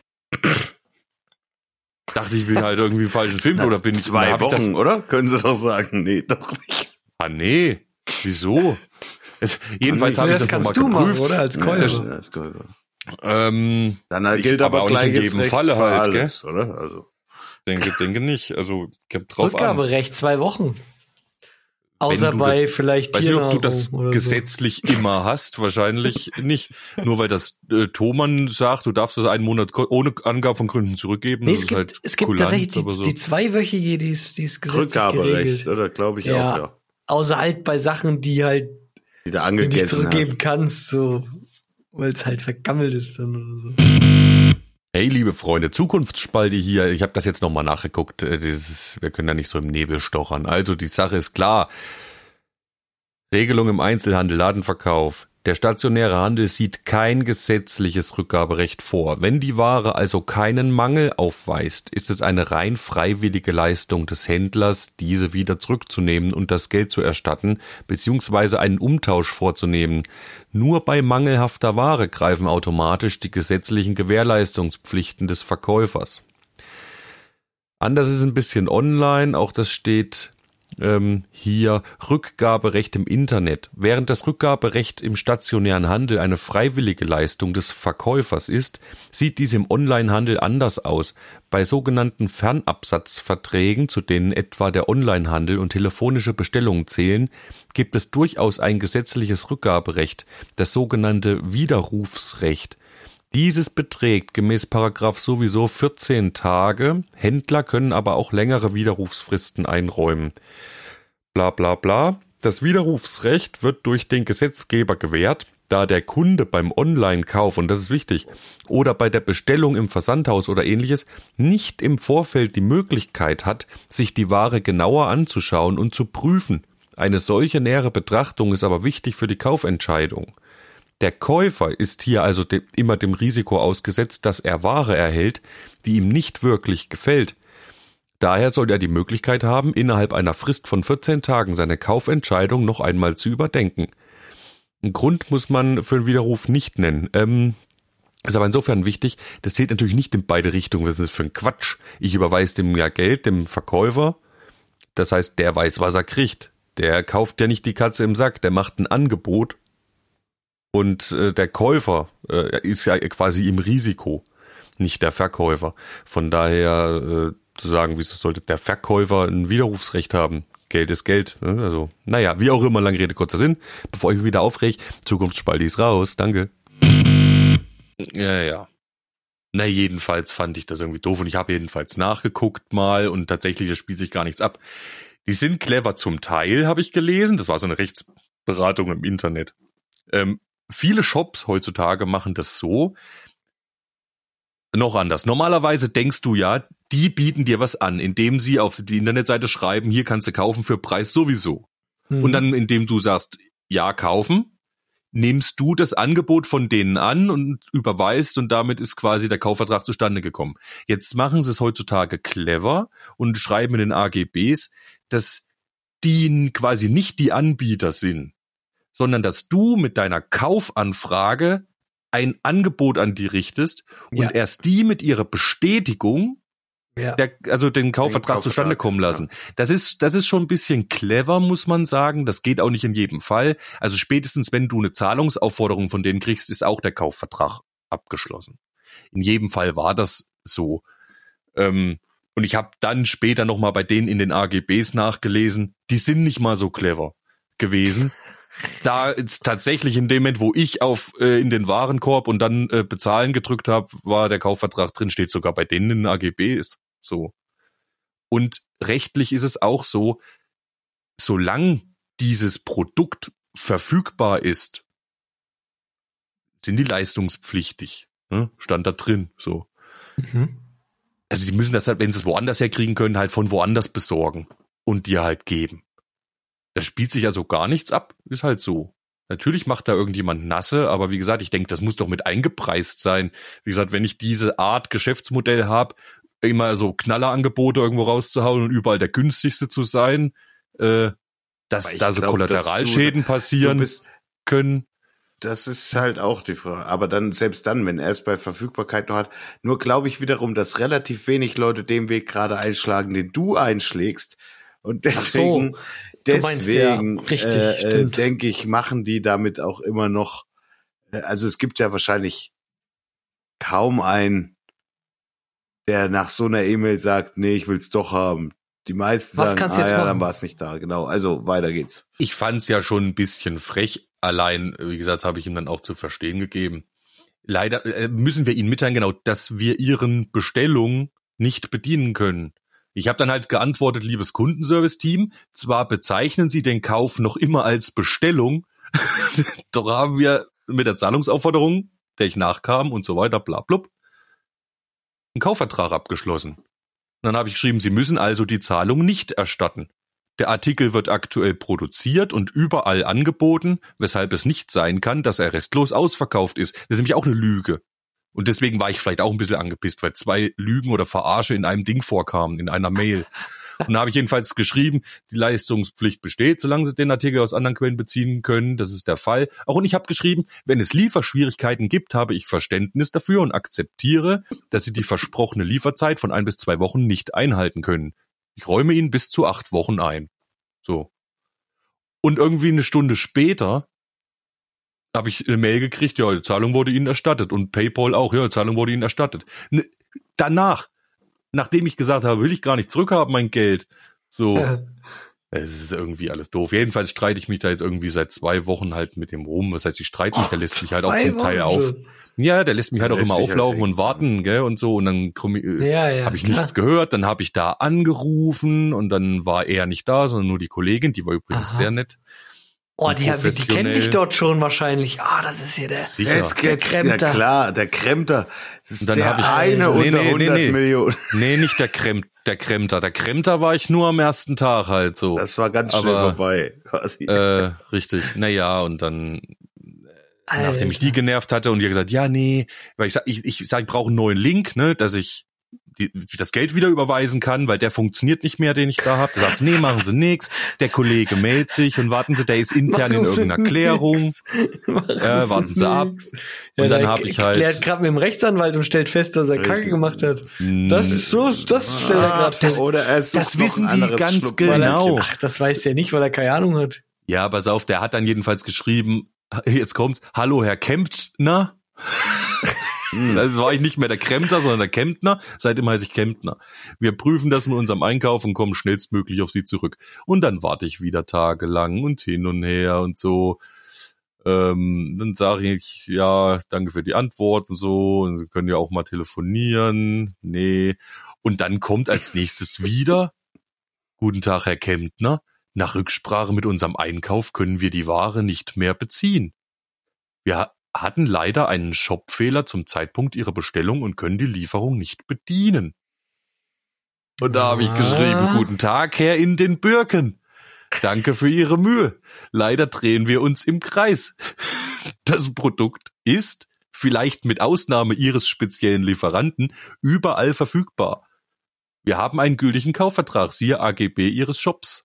Dachte ich, bin halt irgendwie im falschen Film oder bin ich 2 Wochen, oder? Können Sie doch sagen, nee, doch nicht. Ah nee, wieso? Jedenfalls habe ich das kannst nochmal du geprüft. machen, oder? Als Käufer. Ja, als Käufer. Dann Gilt aber auch nicht in gleiches jedem Recht Falle für halt, alles, oder? Also. Denke nicht. Also kommt drauf an. Rückgaberecht 2 Wochen. Außer bei vielleicht Weiß nicht, ob du Tiernahrung das oder gesetzlich immer hast, wahrscheinlich nicht. Nur weil das Thomann sagt, du darfst das einen Monat ohne Angabe von Gründen zurückgeben. Nee, das es gibt kulant, tatsächlich aber so. die 2-wöchige, die ist gesetzlich Rückgaberecht, geregelt. oder? Glaube ich Ja. auch, ja. Außer halt bei Sachen, die halt Die du die nicht angegessen zurückgeben hast. kannst, so, weil es halt vergammelt ist dann oder so. Hey, liebe Freunde, Zukunftsspalte hier. Ich habe das jetzt nochmal nachgeguckt. Wir können ja nicht so im Nebel stochern. Also die Sache ist klar. Regelung im Einzelhandel, Ladenverkauf. Der stationäre Handel sieht kein gesetzliches Rückgaberecht vor. Wenn die Ware also keinen Mangel aufweist, ist es eine rein freiwillige Leistung des Händlers, diese wieder zurückzunehmen und das Geld zu erstatten, beziehungsweise einen Umtausch vorzunehmen. Nur bei mangelhafter Ware greifen automatisch die gesetzlichen Gewährleistungspflichten des Verkäufers. Anders ist ein bisschen online, auch das steht hier Rückgaberecht im Internet. Während das Rückgaberecht im stationären Handel eine freiwillige Leistung des Verkäufers ist, sieht dies im Onlinehandel anders aus. Bei sogenannten Fernabsatzverträgen, zu denen etwa der Onlinehandel und telefonische Bestellungen zählen, gibt es durchaus ein gesetzliches Rückgaberecht, das sogenannte Widerrufsrecht. Dieses beträgt gemäß Paragraph sowieso 14 Tage, Händler können aber auch längere Widerrufsfristen einräumen. Bla bla bla. Das Widerrufsrecht wird durch den Gesetzgeber gewährt, da der Kunde beim Online-Kauf, und das ist wichtig, oder bei der Bestellung im Versandhaus oder ähnliches nicht im Vorfeld die Möglichkeit hat, sich die Ware genauer anzuschauen und zu prüfen. Eine solche nähere Betrachtung ist aber wichtig für die Kaufentscheidung. Der Käufer ist hier also immer dem Risiko ausgesetzt, dass er Ware erhält, die ihm nicht wirklich gefällt. Daher soll er die Möglichkeit haben, innerhalb einer Frist von 14 Tagen seine Kaufentscheidung noch einmal zu überdenken. Einen Grund muss man für einen Widerruf nicht nennen. Ist aber insofern wichtig, das zählt natürlich nicht in beide Richtungen. Was ist das für ein Quatsch? Ich überweise dem ja Geld, dem Verkäufer. Das heißt, der weiß, was er kriegt. Der kauft ja nicht die Katze im Sack, der macht ein Angebot. Und der Käufer ist ja quasi im Risiko, nicht der Verkäufer. Von daher zu sagen, wieso sollte der Verkäufer ein Widerrufsrecht haben? Geld ist Geld. Ne? Also, naja, wie auch immer, lange Rede, kurzer Sinn. Bevor ich mich wieder aufreg, Zukunftsspalte ist raus, danke. Ja. Na, jedenfalls fand ich das irgendwie doof und ich habe jedenfalls nachgeguckt mal und tatsächlich, da spielt sich gar nichts ab. Die sind clever zum Teil, habe ich gelesen. Das war so eine Rechtsberatung im Internet. Viele Shops heutzutage machen das so. Noch anders. Normalerweise denkst du ja, die bieten dir was an, indem sie auf die Internetseite schreiben, hier kannst du kaufen für Preis sowieso. Und dann, indem du sagst, ja, kaufen, nimmst du das Angebot von denen an und überweist und damit ist quasi der Kaufvertrag zustande gekommen. Jetzt machen sie es heutzutage clever und schreiben in den AGBs, dass die quasi nicht die Anbieter sind, sondern dass du mit deiner Kaufanfrage ein Angebot an die richtest und erst die mit ihrer Bestätigung den Kaufvertrag zustande kommen lassen. Ja. Das ist schon ein bisschen clever, muss man sagen. Das geht auch nicht in jedem Fall. Also spätestens, wenn du eine Zahlungsaufforderung von denen kriegst, ist auch der Kaufvertrag abgeschlossen. In jedem Fall war das so. Und ich habe dann später nochmal bei denen in den AGBs nachgelesen. Die sind nicht mal so clever gewesen. Da ist tatsächlich in dem Moment, wo ich in den Warenkorb und dann bezahlen gedrückt habe, war der Kaufvertrag drin, steht sogar bei denen in den AGBs. So. Und rechtlich ist es auch so, solange dieses Produkt verfügbar ist, sind die leistungspflichtig. Ne? Stand da drin. So. Also die müssen das halt, wenn sie es woanders herkriegen können, halt von woanders besorgen und dir halt geben. Da spielt sich also gar nichts ab, ist halt so. Natürlich macht da irgendjemand Nasse, aber wie gesagt, ich denke, das muss doch mit eingepreist sein. Wie gesagt, wenn ich diese Art Geschäftsmodell habe, immer so Knallerangebote irgendwo rauszuhauen und überall der günstigste zu sein, dass da so Kollateralschäden passieren können. Das ist halt auch die Frage. Aber dann, selbst dann, wenn er es bei Verfügbarkeit noch hat, nur glaube ich wiederum, dass relativ wenig Leute den Weg gerade einschlagen, den du einschlägst. Und deswegen, denke ich, machen die damit auch immer noch, also es gibt ja wahrscheinlich kaum einen, der nach so einer E-Mail sagt, nee, ich will's doch haben. Die meisten sagen, dann war es nicht da. Genau, also weiter geht's. Ich fand's ja schon ein bisschen frech. Allein, wie gesagt, habe ich ihm dann auch zu verstehen gegeben. Leider müssen wir ihnen mitteilen, genau, dass wir ihren Bestellungen nicht bedienen können. Ich habe dann halt geantwortet, liebes Kundenservice-Team, zwar bezeichnen Sie den Kauf noch immer als Bestellung, doch haben wir mit der Zahlungsaufforderung, der ich nachkam und so weiter, bla blub, einen Kaufvertrag abgeschlossen. Und dann habe ich geschrieben, Sie müssen also die Zahlung nicht erstatten. Der Artikel wird aktuell produziert und überall angeboten, weshalb es nicht sein kann, dass er restlos ausverkauft ist. Das ist nämlich auch eine Lüge. Und deswegen war ich vielleicht auch ein bisschen angepisst, weil 2 Lügen oder Verarsche in einem Ding vorkamen, in einer Mail. Und da habe ich jedenfalls geschrieben, die Leistungspflicht besteht, solange Sie den Artikel aus anderen Quellen beziehen können. Das ist der Fall. Und ich habe geschrieben, wenn es Lieferschwierigkeiten gibt, habe ich Verständnis dafür und akzeptiere, dass Sie die versprochene Lieferzeit von 1 bis 2 Wochen nicht einhalten können. Ich räume Ihnen bis zu 8 Wochen ein. So. Und irgendwie eine Stunde später habe ich eine Mail gekriegt, ja, die Zahlung wurde Ihnen erstattet. Und PayPal auch, ja, die Zahlung wurde Ihnen erstattet. Danach, nachdem ich gesagt habe, will ich gar nicht zurückhaben, mein Geld. So, es ist irgendwie alles doof. Jedenfalls streite ich mich da jetzt irgendwie seit 2 Wochen halt mit dem rum. Was heißt, ich streite mich, der lässt mich halt auch zum Teil auf. Ja, der lässt mich halt auch immer auflaufen und warten, gell, und so. Und dann habe ich nichts gehört. Dann habe ich da angerufen und dann war er nicht da, sondern nur die Kollegin. Die war übrigens sehr nett. Oh, die kennen dich dort schon wahrscheinlich. Das ist hier der Kremter. Ja klar, der Kremter. Das ist der eine unter 100 Millionen. Nee, nicht der Kremter. Der Kremter war ich nur am ersten Tag halt so. Das war ganz schnell vorbei. Quasi. Richtig. Naja, und dann, nachdem ich die genervt hatte und die gesagt, ja, nee, weil ich brauche einen neuen Link, ne, dass ich das Geld wieder überweisen kann, weil der funktioniert nicht mehr, den ich da habe. Da sagt, nee, machen Sie nix. Der Kollege meldet sich und warten Sie, der ist intern in irgendeiner Klärung. Warten Sie ab. Und dann habe ich halt... klärt gerade mit dem Rechtsanwalt und stellt fest, dass er Kacke gemacht hat. Das ist so, das stellt er gerade fest. Das wissen die ganz genau. Ach, das weiß der nicht, weil er keine Ahnung hat. Ja, pass auf, der hat dann jedenfalls geschrieben, jetzt kommt's, hallo Herr Kemptner. Das war ich nicht mehr der Kremter, sondern der Kemptner. Seitdem heiße ich Kemptner. Wir prüfen das mit unserem Einkauf und kommen schnellstmöglich auf Sie zurück. Und dann warte ich wieder tagelang und hin und her und so. Dann sage ich, ja, danke für die Antwort und so. Und Sie können ja auch mal telefonieren. Nee. Und dann kommt als nächstes wieder, Guten Tag, Herr Kemptner. Nach Rücksprache mit unserem Einkauf können wir die Ware nicht mehr beziehen. Wir hatten leider einen Shopfehler zum Zeitpunkt Ihrer Bestellung und können die Lieferung nicht bedienen. Und da habe ich geschrieben, guten Tag, Herr in den Birken. Danke für Ihre Mühe. Leider drehen wir uns im Kreis. Das Produkt ist, vielleicht mit Ausnahme Ihres speziellen Lieferanten, überall verfügbar. Wir haben einen gültigen Kaufvertrag, siehe AGB Ihres Shops.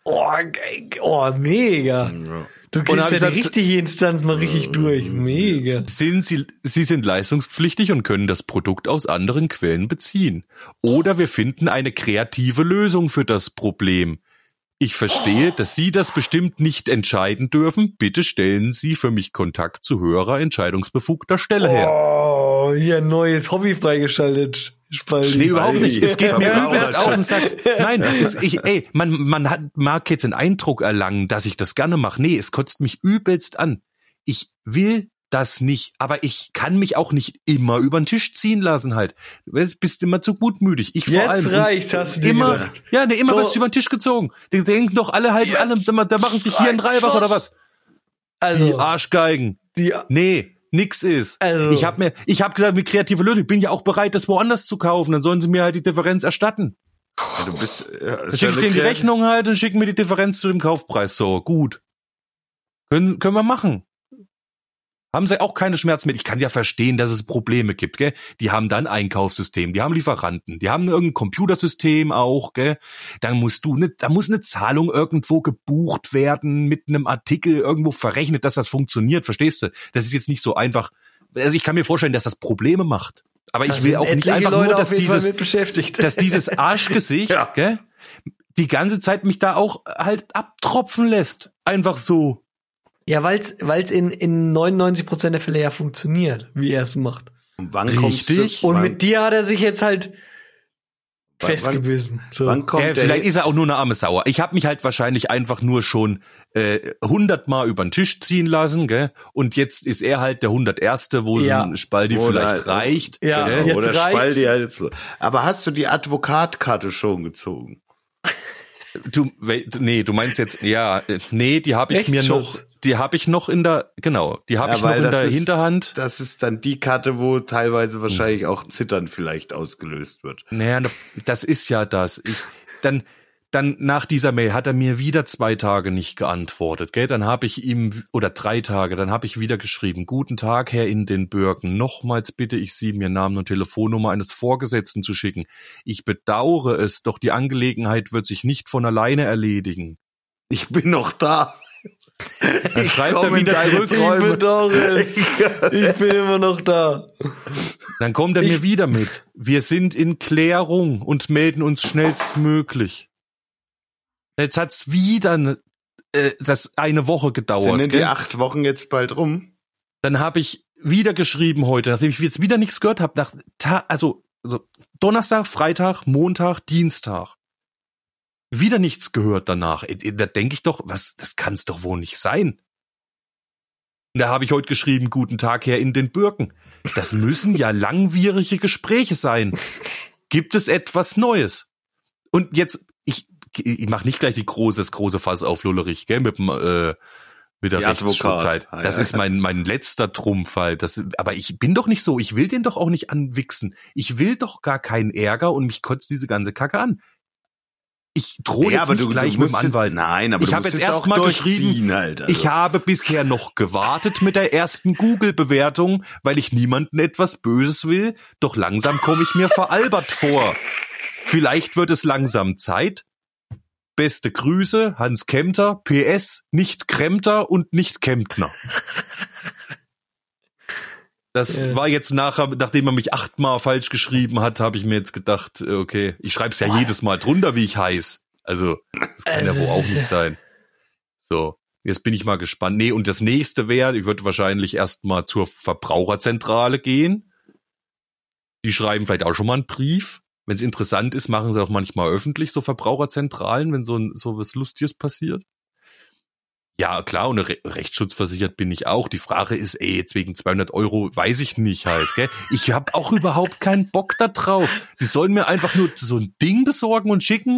Oh, mega. Du kriegst ja die richtige Instanz mal richtig durch. Mega. Sie sind leistungspflichtig und können das Produkt aus anderen Quellen beziehen. Oder wir finden eine kreative Lösung für das Problem. Ich verstehe, dass Sie das bestimmt nicht entscheiden dürfen. Bitte stellen Sie für mich Kontakt zu höherer entscheidungsbefugter Stelle her. Oh, hier ein neues Hobby freigeschaltet. Spaldi. Nee, überhaupt nicht. Es geht mir übelst auf den Sack. Nein, man mag jetzt den Eindruck erlangen, dass ich das gerne mache. Nee, es kotzt mich übelst an. Ich will das nicht, aber ich kann mich auch nicht immer über den Tisch ziehen lassen halt. Du bist immer zu gutmütig. Ich vor jetzt allem. reicht's, hast du immer. gedacht. Ja, immer So. was über den Tisch gezogen. Die denken doch alle, da machen sich hier einen Reibach oder was. Die Also, Arschgeigen. Nee. Nix ist. Also. Ich hab gesagt, mit kreative Lösung, ich bin ja auch bereit, das woanders zu kaufen, dann sollen sie mir halt die Differenz erstatten. Du bist, Dann schicke ich denen die Rechnung halt und schicken mir die Differenz zu dem Kaufpreis. So, gut. Können wir machen. Haben sie auch keine Schmerzen mit. Ich kann ja verstehen, dass es Probleme gibt, gell? Die haben dann Einkaufssystem, die haben Lieferanten, die haben irgendein Computersystem auch, gell? Da muss eine Zahlung irgendwo gebucht werden, mit einem Artikel irgendwo verrechnet, dass das funktioniert, verstehst du? Das ist jetzt nicht so einfach. Also ich kann mir vorstellen, dass das Probleme macht. Aber ich will auch nicht einfach nur, dass dieses Arschgesicht, gell, die ganze Zeit mich da auch halt abtropfen lässt. Einfach so. ja, weil's in 99% der Fälle ja funktioniert, wie er es macht. Wann kommst du, Und mit dir hat er sich jetzt halt festgebissen. So. Wann kommt Vielleicht ist er auch nur eine arme Sauer. Ich habe mich halt wahrscheinlich einfach nur schon 100 Mal über den Tisch ziehen lassen, gell? Und jetzt ist er halt der 101., wo so ein Spaldi vielleicht reicht. Ja, gell? jetzt oder reicht's. Spaldi halt jetzt so. Aber hast du die Advokatkarte schon gezogen? Du meinst jetzt, nee, die habe ich mir noch, die habe ich noch in der Hinterhand. Das ist dann die Karte, wo teilweise wahrscheinlich auch Zittern vielleicht ausgelöst wird. Naja, das ist ja das. Dann nach dieser Mail hat er mir wieder 2 Tage nicht geantwortet, gell? Dann habe ich ihm, oder 3 Tage, dann habe ich wieder geschrieben, guten Tag, Herr in den Birken. Nochmals bitte ich Sie, mir Namen und Telefonnummer eines Vorgesetzten zu schicken. Ich bedauere es, doch die Angelegenheit wird sich nicht von alleine erledigen. Ich bin noch da. Dann schreibt er wieder zurück. Ich bedauere es. Ich bin immer noch da. Dann kommt er mir wieder mit. Wir sind in Klärung und melden uns schnellstmöglich. Jetzt hat's wieder das eine Woche gedauert. Sind denn gell? die 8 Wochen jetzt bald rum? Dann habe ich wieder geschrieben heute, nachdem ich jetzt wieder nichts gehört habe. Also Donnerstag, Freitag, Montag, Dienstag. Wieder nichts gehört danach. Da denke ich doch, das kann's doch wohl nicht sein. Da habe ich heute geschrieben, guten Tag, Herr in den Birken. Das müssen ja langwierige Gespräche sein. Gibt es etwas Neues? Und jetzt, ich mache nicht gleich das große Fass auf Lullerich, gell, mit der Rechtsschutzheit. Das ist mein letzter Trumpf halt. Aber ich bin doch nicht so, ich will den doch auch nicht anwichsen. Ich will doch gar keinen Ärger und mich kotzt diese ganze Kacke an. Ich drohe jetzt nicht gleich mit dem Anwalt. Nein, aber ich habe jetzt erst mal geschrieben, halt, also. Ich habe bisher noch gewartet mit der ersten Google-Bewertung, weil ich niemandem etwas Böses will. Doch langsam komme ich mir veralbert vor. Vielleicht wird es langsam Zeit. Beste Grüße, Hans Kempter, PS, nicht Kremter und nicht Kemptner. Das war jetzt nachdem er mich 8-mal falsch geschrieben hat, habe ich mir jetzt gedacht, okay, ich schreibe es ja jedes Mal drunter, wie ich heiß. Also, das kann ja wohl auch nicht sein. So, jetzt bin ich mal gespannt. Nee, und das nächste wäre, ich würde wahrscheinlich erstmal zur Verbraucherzentrale gehen. Die schreiben vielleicht auch schon mal einen Brief. Wenn es interessant ist, machen sie auch manchmal öffentlich so Verbraucherzentralen, wenn so was Lustiges passiert. Ja, klar, und rechtsschutzversichert bin ich auch. Die Frage ist, jetzt wegen 200 €, weiß ich nicht halt, gell? Ich habe auch überhaupt keinen Bock da drauf. Die sollen mir einfach nur so ein Ding besorgen und schicken.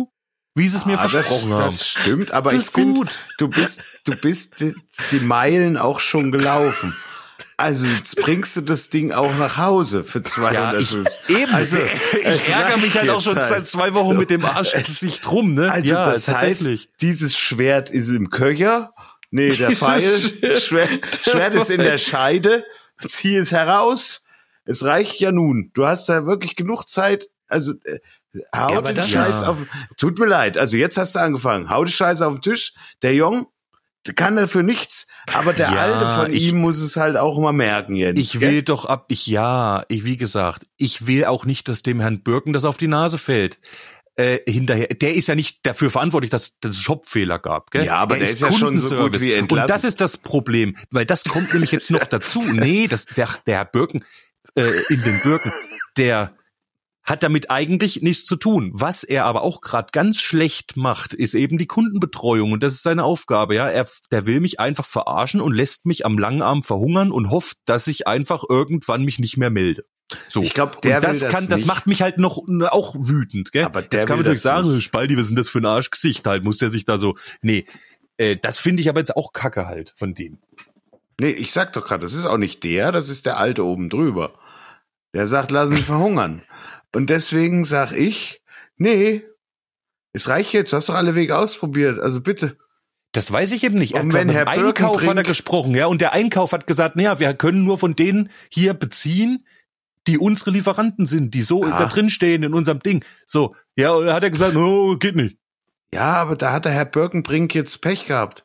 wie sie es mir versprochen haben. Das stimmt, aber Das ich ist finde, gut. du bist die Meilen auch schon gelaufen. Also jetzt bringst du das Ding auch nach Hause für 250. Eben. Also, Ich ärgere mich halt auch schon seit 2 Wochen mit dem Arsch ins Gesicht rum, ne? Also ja, das heißt, dieses Schwert ist im Köcher. Nee, der Pfeil. Schwert ist in der Scheide. Zieh es heraus. Es reicht ja nun. Du hast da wirklich genug Zeit. Also hau aber den das Scheiß ist- auf. Tut mir leid. Also jetzt hast du angefangen. Hau den Scheiß auf den Tisch. Der Jung, der kann dafür nichts. Aber der Ja, Alte von ihm muss es halt auch mal merken, Jens. Ich will doch wie gesagt, ich will auch nicht, dass dem Herrn Birken das auf die Nase fällt. Hinterher, der ist ja nicht dafür verantwortlich, dass es Shopfehler gab, gell? Ja, aber der ist ja schon so gut Kundenservice. wie entlassen. Und das ist das Problem, weil das kommt nämlich jetzt noch dazu. Nee, der Herr Birken, in den Birken, der hat damit eigentlich nichts zu tun. Was er aber auch gerade ganz schlecht macht, ist eben die Kundenbetreuung und das ist seine Aufgabe. Ja, der will mich einfach verarschen und lässt mich am langen Arm verhungern und hofft, dass ich einfach irgendwann mich nicht mehr melde. So. Ich glaub, der und das will das das nicht. macht mich halt noch auch wütend, gell? Aber der Jetzt kann man will natürlich das sagen, nicht. Spaldi, was ist denn das für ein Arschgesicht halt? Muss der sich da so, nee, das finde ich aber jetzt auch Kacke halt von dem. Nee, ich sag doch gerade, das ist auch nicht der, das ist der Alte oben drüber. Der sagt, lass ihn verhungern. Und deswegen sag ich, nee, es reicht jetzt, du hast doch alle Wege ausprobiert, also bitte. Das weiß ich eben nicht. Und Mit wenn dem Herr Einkauf hat er Birkenbrink- gesprochen, ja, und der Einkauf hat gesagt, naja, wir können nur von denen hier beziehen, die unsere Lieferanten sind, die so da drin stehen in unserem Ding. So, ja, und da hat er gesagt, oh, geht nicht. Ja, aber da hat der Herr Birkenbrink jetzt Pech gehabt.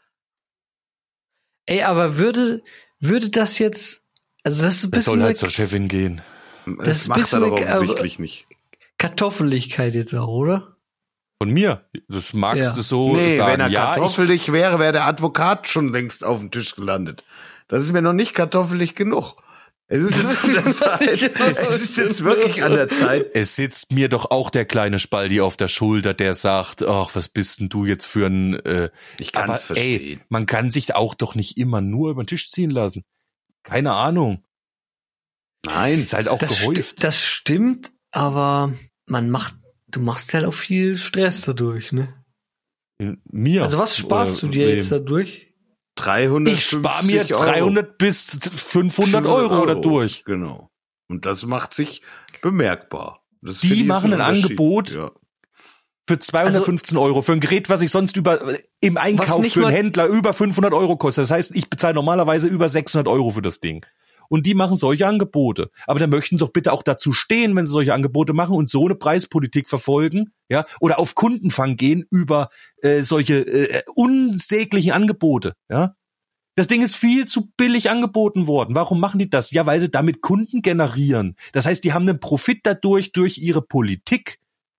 Ey, aber würde das jetzt, also das ist ein Das soll bisschen halt zur Chefin gehen. Das ist macht er doch bisschen- offensichtlich nicht. Kartoffeligkeit jetzt auch, oder? Von mir. Das magst Ja. du so Nee, sagen. wenn er Ja, kartoffelig wäre, wäre der Advokat schon längst auf dem Tisch gelandet. Das ist mir noch nicht kartoffelig genug. Es ist jetzt an der Zeit. Es ist jetzt wirklich an der Zeit. es sitzt mir doch auch der kleine Spaldi auf der Schulter, der sagt, ach, was bist denn du jetzt für ein... Ich kann's aber, verstehen. Ey, man kann sich auch doch nicht immer nur über den Tisch ziehen lassen. Keine Ahnung. Nein. Das ist halt auch gehäuft. Das stimmt, aber du machst halt auch viel Stress dadurch, ne? Mir. Also was sparst du dir wem? jetzt dadurch? 350 Ich spare mir Euro. 300 bis 500 Euro dadurch. Genau. Und das macht sich bemerkbar. Das Die finde ich, ist machen ein Unterschied. Angebot. Ja. Für 215 Euro. Für ein Gerät, was ich sonst im Einkauf nicht für einen mal- Händler über 500 Euro kostet. Das heißt, ich bezahle normalerweise über 600 Euro für das Ding. Und die machen solche Angebote. Aber da möchten sie doch bitte auch dazu stehen, wenn sie solche Angebote machen und so eine Preispolitik verfolgen, ja, oder auf Kundenfang gehen über solche unsäglichen Angebote, ja. Das Ding ist viel zu billig angeboten worden. Warum machen die das? Ja, weil sie damit Kunden generieren. Das heißt, die haben einen Profit dadurch, durch ihre Politik,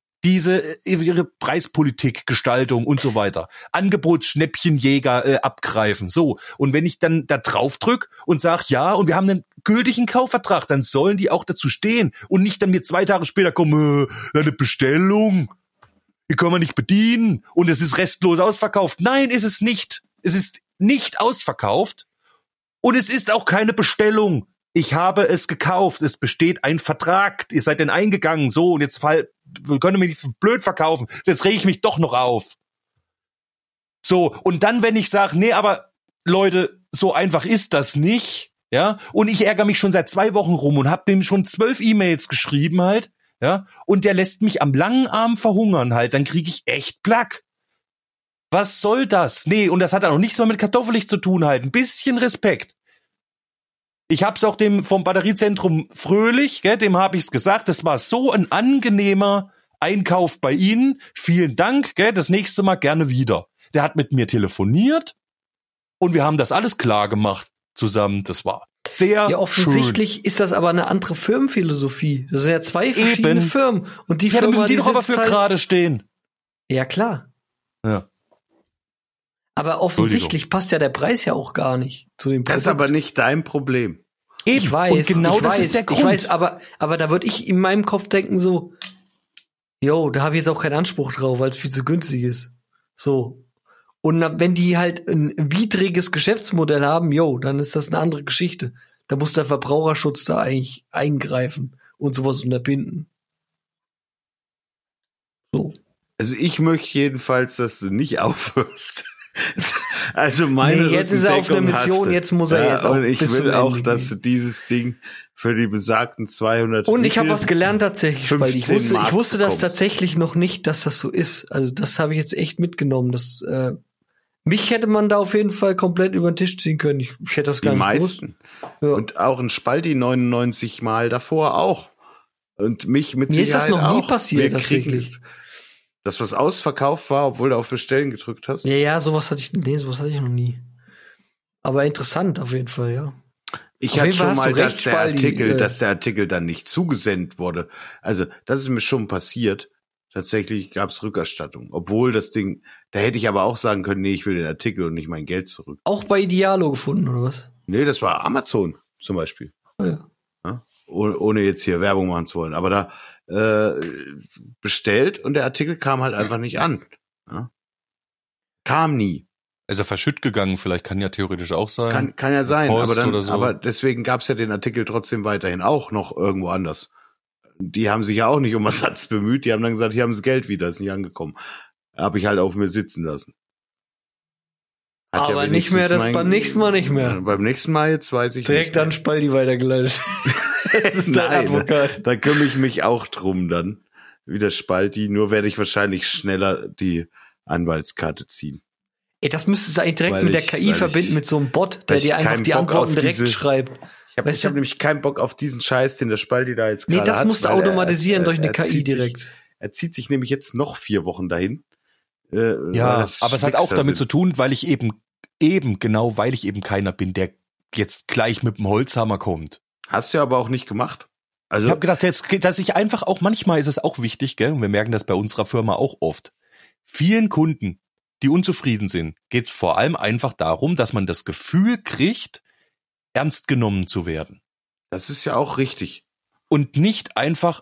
ihre Preispolitik, Gestaltung und so weiter. Angebotsschnäppchenjäger abgreifen. So. Und wenn ich dann da drauf drück und sag, ja, und wir haben einen gültigen Kaufvertrag, dann sollen die auch dazu stehen und nicht dann mir 2 Tage später kommen, eine Bestellung. Die können wir nicht bedienen und es ist restlos ausverkauft. Nein, ist es nicht. Es ist nicht ausverkauft und es ist auch keine Bestellung. Ich habe es gekauft. Es besteht ein Vertrag. Ihr seid denn eingegangen. So, und jetzt können ihr mich nicht blöd verkaufen. Jetzt rege ich mich doch noch auf. So, und dann, wenn ich sage, nee, aber Leute, so einfach ist das nicht, ja, und ich ärgere mich schon seit 2 Wochen rum und habe dem schon 12 E-Mails geschrieben halt, ja, und der lässt mich am langen Arm verhungern halt, dann kriege ich echt Plack. Was soll das? Nee, und das hat auch nichts mehr mit kartoffelig zu tun halt. Ein bisschen Respekt. Ich hab's auch dem vom Batteriezentrum Fröhlich, gell, dem habe ich's gesagt, das war so ein angenehmer Einkauf bei Ihnen. Vielen Dank, gell, das nächste Mal gerne wieder. Der hat mit mir telefoniert und wir haben das alles klar gemacht zusammen. Das war sehr Ja, offensichtlich ist das aber eine andere Firmenphilosophie. Das sind ja 2 verschiedene Eben. Firmen. Und die schön. Ja, dann Firma, müssen die doch aber sitzt für halt, gerade stehen. ja, klar. Ja. Aber offensichtlich passt ja der Preis ja auch gar nicht zu dem Das Produkt. ist aber nicht dein Problem. Eben. Ich weiß, und genau ich das weiß, ist der Grund. Ich weiß, aber da würde ich in meinem Kopf denken so, yo, da habe ich jetzt auch keinen Anspruch drauf, weil es viel zu günstig ist. So. Und wenn die halt ein widriges Geschäftsmodell haben, yo, dann ist das eine andere Geschichte. Da muss der Verbraucherschutz da eigentlich eingreifen und sowas unterbinden. So. Also ich möchte jedenfalls, dass du nicht aufhörst. Also meine jetzt ist er auf einer Mission, hast du. jetzt muss er jetzt auch und ich bis zum will auch, Ende dass gehen. du dieses Ding für die besagten 200 Und ich habe was gelernt tatsächlich, Spaldi. Ich 15 Mark wusste das bekommst. tatsächlich noch nicht, dass das so ist. Also das habe ich jetzt echt mitgenommen. Mich hätte man da auf jeden Fall komplett über den Tisch ziehen können. Ich hätte das Die gar nicht gewusst. meisten. Ja. Und auch ein Spaldi 99 Mal davor auch. Und mich mit Mir ist das Sicherheit noch nie auch. passiert, Wir kriegen- tatsächlich. Das, was ausverkauft war, obwohl du auf Bestellen gedrückt hast. Ja, sowas hatte ich noch nie. Aber interessant auf jeden Fall, ja. Ich Auf hatte jeden Fall schon hast mal, du recht, Spaldi, dass der Artikel dann nicht zugesendet wurde. Also, das ist mir schon passiert. Tatsächlich gab es Rückerstattung. Obwohl das Ding, da hätte ich aber auch sagen können, nee, ich will den Artikel und nicht mein Geld zurück. Auch bei Idealo gefunden, oder was? Nee, das war Amazon zum Beispiel. Oh, ja. Ja? Ohne jetzt hier Werbung machen zu wollen. Aber da bestellt und der Artikel kam halt einfach nicht an. Ja? Kam nie. Also verschütt gegangen, vielleicht kann ja theoretisch auch sein. Kann ja sein, Post aber dann, oder so. aber deswegen gab's ja den Artikel trotzdem weiterhin auch noch irgendwo anders. Die haben sich ja auch nicht um Ersatz bemüht, die haben dann gesagt, hier haben sie Geld wieder, ist nicht angekommen. Habe ich halt auf mir sitzen lassen. Hat Aber nicht mehr, das beim nächsten Mal nicht mehr. Beim nächsten Mal jetzt weiß ich Direkt nicht an Spaldi weitergeleitet. Das ist der Nein, Advokat. da kümmere ich mich auch drum dann. Wie der Spalti, nur werde ich wahrscheinlich schneller die Anwaltskarte ziehen. Ey, das müsstest du eigentlich direkt Weil mit der ich- KI weil verbinden, ich- mit so einem Bot, weil der ich dir einfach keinen die Bock Antworten auf direkt diese- schreibt. Ich habe Weißt du? nämlich keinen Bock auf diesen Scheiß, den der Spalti da jetzt Nee, gerade das hat. musst du weil automatisieren durch eine KI zieht direkt. Er zieht sich nämlich jetzt noch 4 Wochen dahin. Ja, aber es hat auch damit zu tun. tun, weil ich eben keiner bin, der jetzt gleich mit dem Holzhammer kommt. Hast du aber auch nicht gemacht. Also Ich habe gedacht, dass ich einfach auch, manchmal ist es auch wichtig, gell, und wir merken das bei unserer Firma auch oft. Vielen Kunden, die unzufrieden sind, geht es vor allem einfach darum, dass man das Gefühl kriegt, ernst genommen zu werden. das ist ja auch richtig. Und nicht einfach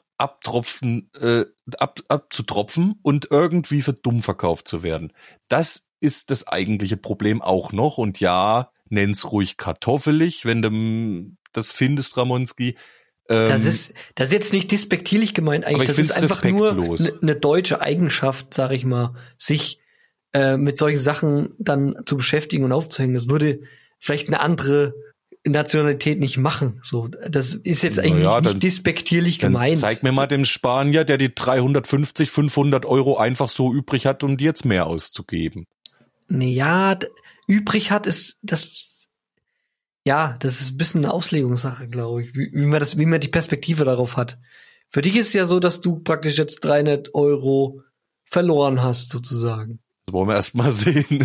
abzutropfen und irgendwie für dumm verkauft zu werden. Das ist das eigentliche Problem auch noch. Und ja, nenn's ruhig kartoffelig, wenn du das findest, Ramonski. Das ist jetzt nicht despektierlich gemeint, aber eigentlich. ich Das ist find's einfach nur respektlos. eine deutsche Eigenschaft, sag ich mal, sich mit solchen Sachen dann zu beschäftigen und aufzuhängen. Das würde vielleicht eine andere Nationalität nicht machen. So, das ist jetzt eigentlich Naja, nicht dann- despektierlich Dann gemeint. zeig mir mal den Spanier, der die 350, 500 Euro einfach so übrig hat, um die jetzt mehr auszugeben. Naja, übrig hat ist das. Ja, das ist ein bisschen eine Auslegungssache, glaube ich, wie man die Perspektive darauf hat. Für dich ist es ja so, dass du praktisch jetzt 300 Euro verloren hast, sozusagen. Das wollen wir erst mal sehen.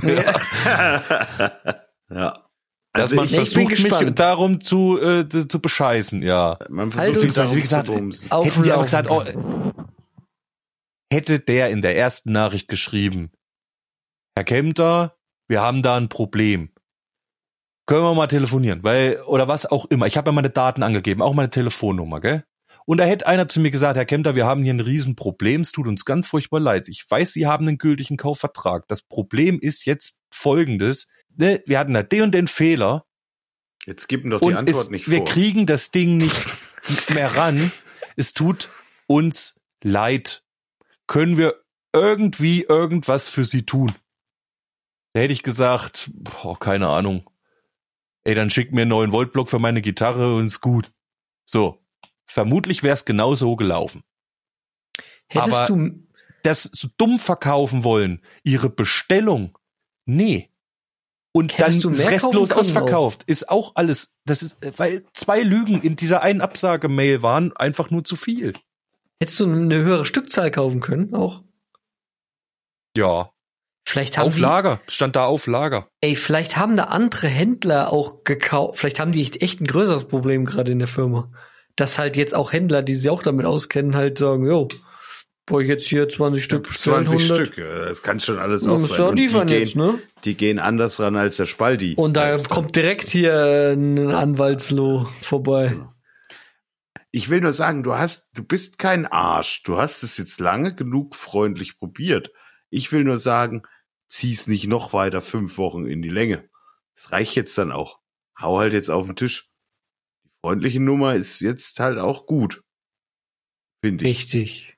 Ja. Dass Also man ich bin versucht, mich gespannt. darum zu bescheißen, ja. Man Halt versucht uns- sich wie gesagt, darum zu bumsen. Hätten die aber Auflaufen. gesagt, hätte der in der ersten Nachricht geschrieben, Herr Kempter, wir haben da ein Problem. Können wir mal telefonieren, oder was auch immer. Ich habe ja meine Daten angegeben, auch meine Telefonnummer, gell? Und da hätte einer zu mir gesagt, Herr Kempter, wir haben hier ein Riesenproblem, es tut uns ganz furchtbar leid. Ich weiß, Sie haben einen gültigen Kaufvertrag. Das Problem ist jetzt folgendes, ne? Wir hatten da den und den Fehler. Jetzt gib ihm doch die Und Antwort nicht wir vor. kriegen das Ding nicht mehr ran. Es tut uns leid. Können wir irgendwie irgendwas für Sie tun? Da hätte ich gesagt, keine Ahnung. Ey, dann schickt mir einen 9-Volt-Block für meine Gitarre und ist gut. So. Vermutlich wäre es genau so gelaufen. Hättest aber- du, Das so dumm verkaufen wollen, ihre Bestellung, nee. Und Hättest dann du ist mehr restlos kaufen können ausverkauft. Ist auch alles, das ist, weil 2 Lügen in dieser einen Absagemail waren einfach nur zu viel. hättest du eine höhere Stückzahl kaufen können, auch? Ja. Vielleicht haben Auf Lager. Stand da auf Lager. vielleicht haben da andere Händler auch gekauft. Vielleicht haben die echt ein größeres Problem gerade in der Firma. Dass halt jetzt auch Händler, die sich auch damit auskennen, halt sagen, jo, brauche ich jetzt hier 20 Stück, 20 100. Stück. Das kann schon alles auch Muss sein. ja Und liefern jetzt, ne? die gehen anders ran als der Spaldi. Und da kommt direkt hier ein Anwaltsloh vorbei. Ich will nur sagen, du bist kein Arsch. Du hast es jetzt lange genug freundlich probiert. Ich will nur sagen, zieh's nicht noch weiter 5 Wochen in die Länge. Das reicht jetzt dann auch. Hau halt jetzt auf den Tisch. Die freundliche Nummer ist jetzt halt auch gut. Finde ich. Richtig.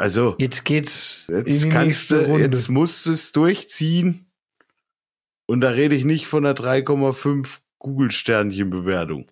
Also, Jetzt geht's in jetzt die nächste Runde. jetzt musst du es durchziehen. Und da rede ich nicht von der 3,5 Google-Sternchen-Bewertung,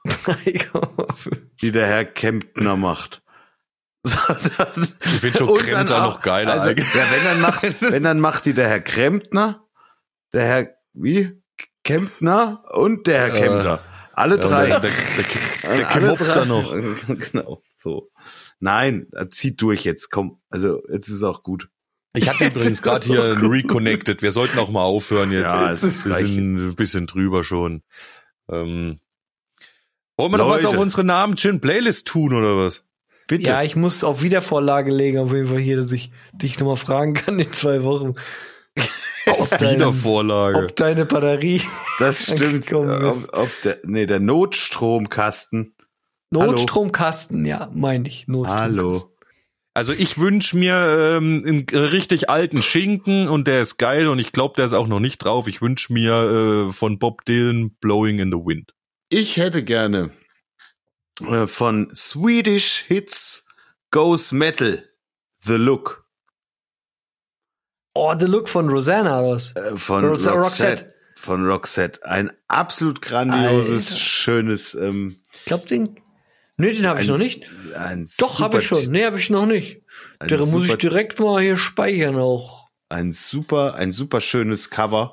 die der Herr Kemptner macht. Ich finde schon Und Kremter dann auch- noch geiler Also, eigentlich. ja, wenn dann macht die der Herr Kremptner, der Herr, Kemptner und der Herr Kempter. Alle drei. Der Alle knopft drei. da noch. Genau, so. Nein, zieht durch jetzt, komm. Also, jetzt ist auch gut. Ich hatte übrigens gerade hier ein Reconnected. Wir sollten auch mal aufhören jetzt. Ja, Jetzt es ist wir reich sind ein bisschen drüber schon. Wollen wir noch was Leute. auf unsere Namen-Chin-Playlist tun oder was? Bitte. Ja, ich muss auf Wiedervorlage legen, auf jeden Fall hier, dass ich dich nochmal fragen kann in 2 Wochen. Auf Wiedervorlage. Ob deine Batterie Das stimmt. angekommen ist. Der Notstromkasten. Notstromkasten, ja, meine ich. Notstromkasten. Hallo. Also ich wünsche mir einen richtig alten Schinken und der ist geil und ich glaube, der ist auch noch nicht drauf. Ich wünsche mir von Bob Dylan Blowing in the Wind. Ich hätte gerne von Swedish Hits Goes Metal The Look. Oh, The Look von Rosanna oder was? Von Roxette. Von Roxette. Ein absolut grandioses, Alter. schönes, Ich glaube, den habe ich noch nicht. Doch, habe ich schon. Nee, habe ich noch nicht. Der muss ich direkt mal hier speichern auch. Ein super schönes Cover.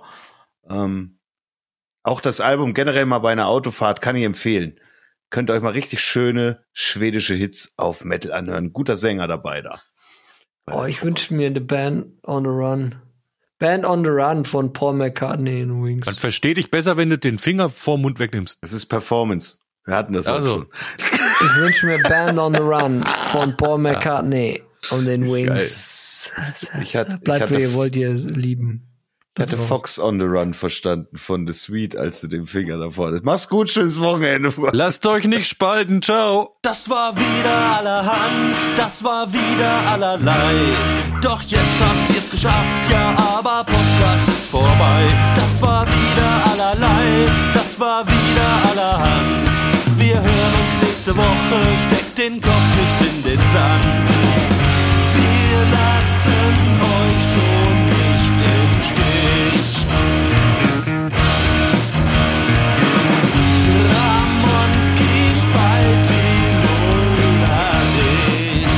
Auch das Album generell mal bei einer Autofahrt kann ich empfehlen. Könnt ihr euch mal richtig schöne schwedische Hits auf Metal anhören. Guter Sänger dabei da. Oh, ich wünsche mir eine Band on the Run. Band on the Run von Paul McCartney in Wings. Man versteht dich besser, wenn du den Finger vorm Mund wegnimmst. Es ist Performance. Wir hatten das auch Also. schon. Ich wünsche mir Band on the Run von Paul McCartney und den Ist Wings. ich Bleibt, hatte- wie ihr wollt, ihr lieben. Ich hatte Fox on the Run verstanden von The Sweet, als du den Finger da vorne. Mach's gut, schönes Wochenende. Lasst euch nicht spalten, ciao. Das war wieder allerhand, das war wieder allerlei. Doch jetzt habt ihr's geschafft, ja, aber Podcast ist vorbei. Das war wieder allerlei, das war wieder allerhand. Wir hören uns nächste Woche, steckt den Kopf nicht in den Sand. Wir lassen euch schon nicht im Stich. Ramonski Spalti Lullerich.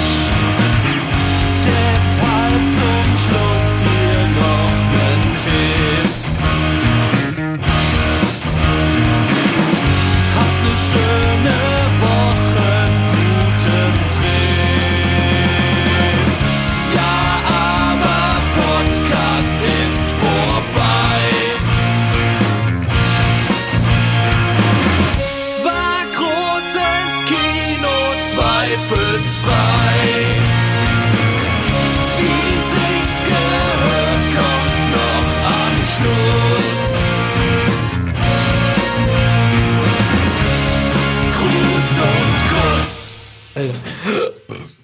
Deshalb zum Schluss hier noch nen Tipp. Habt ne schöne Woche, guten Trip. Ja, aber Podcast ist vorbei. War großes Kino, zweifelsfrei. Wie sich's gehört, kommt noch am Schluss. Gruß und Kuss. Alter.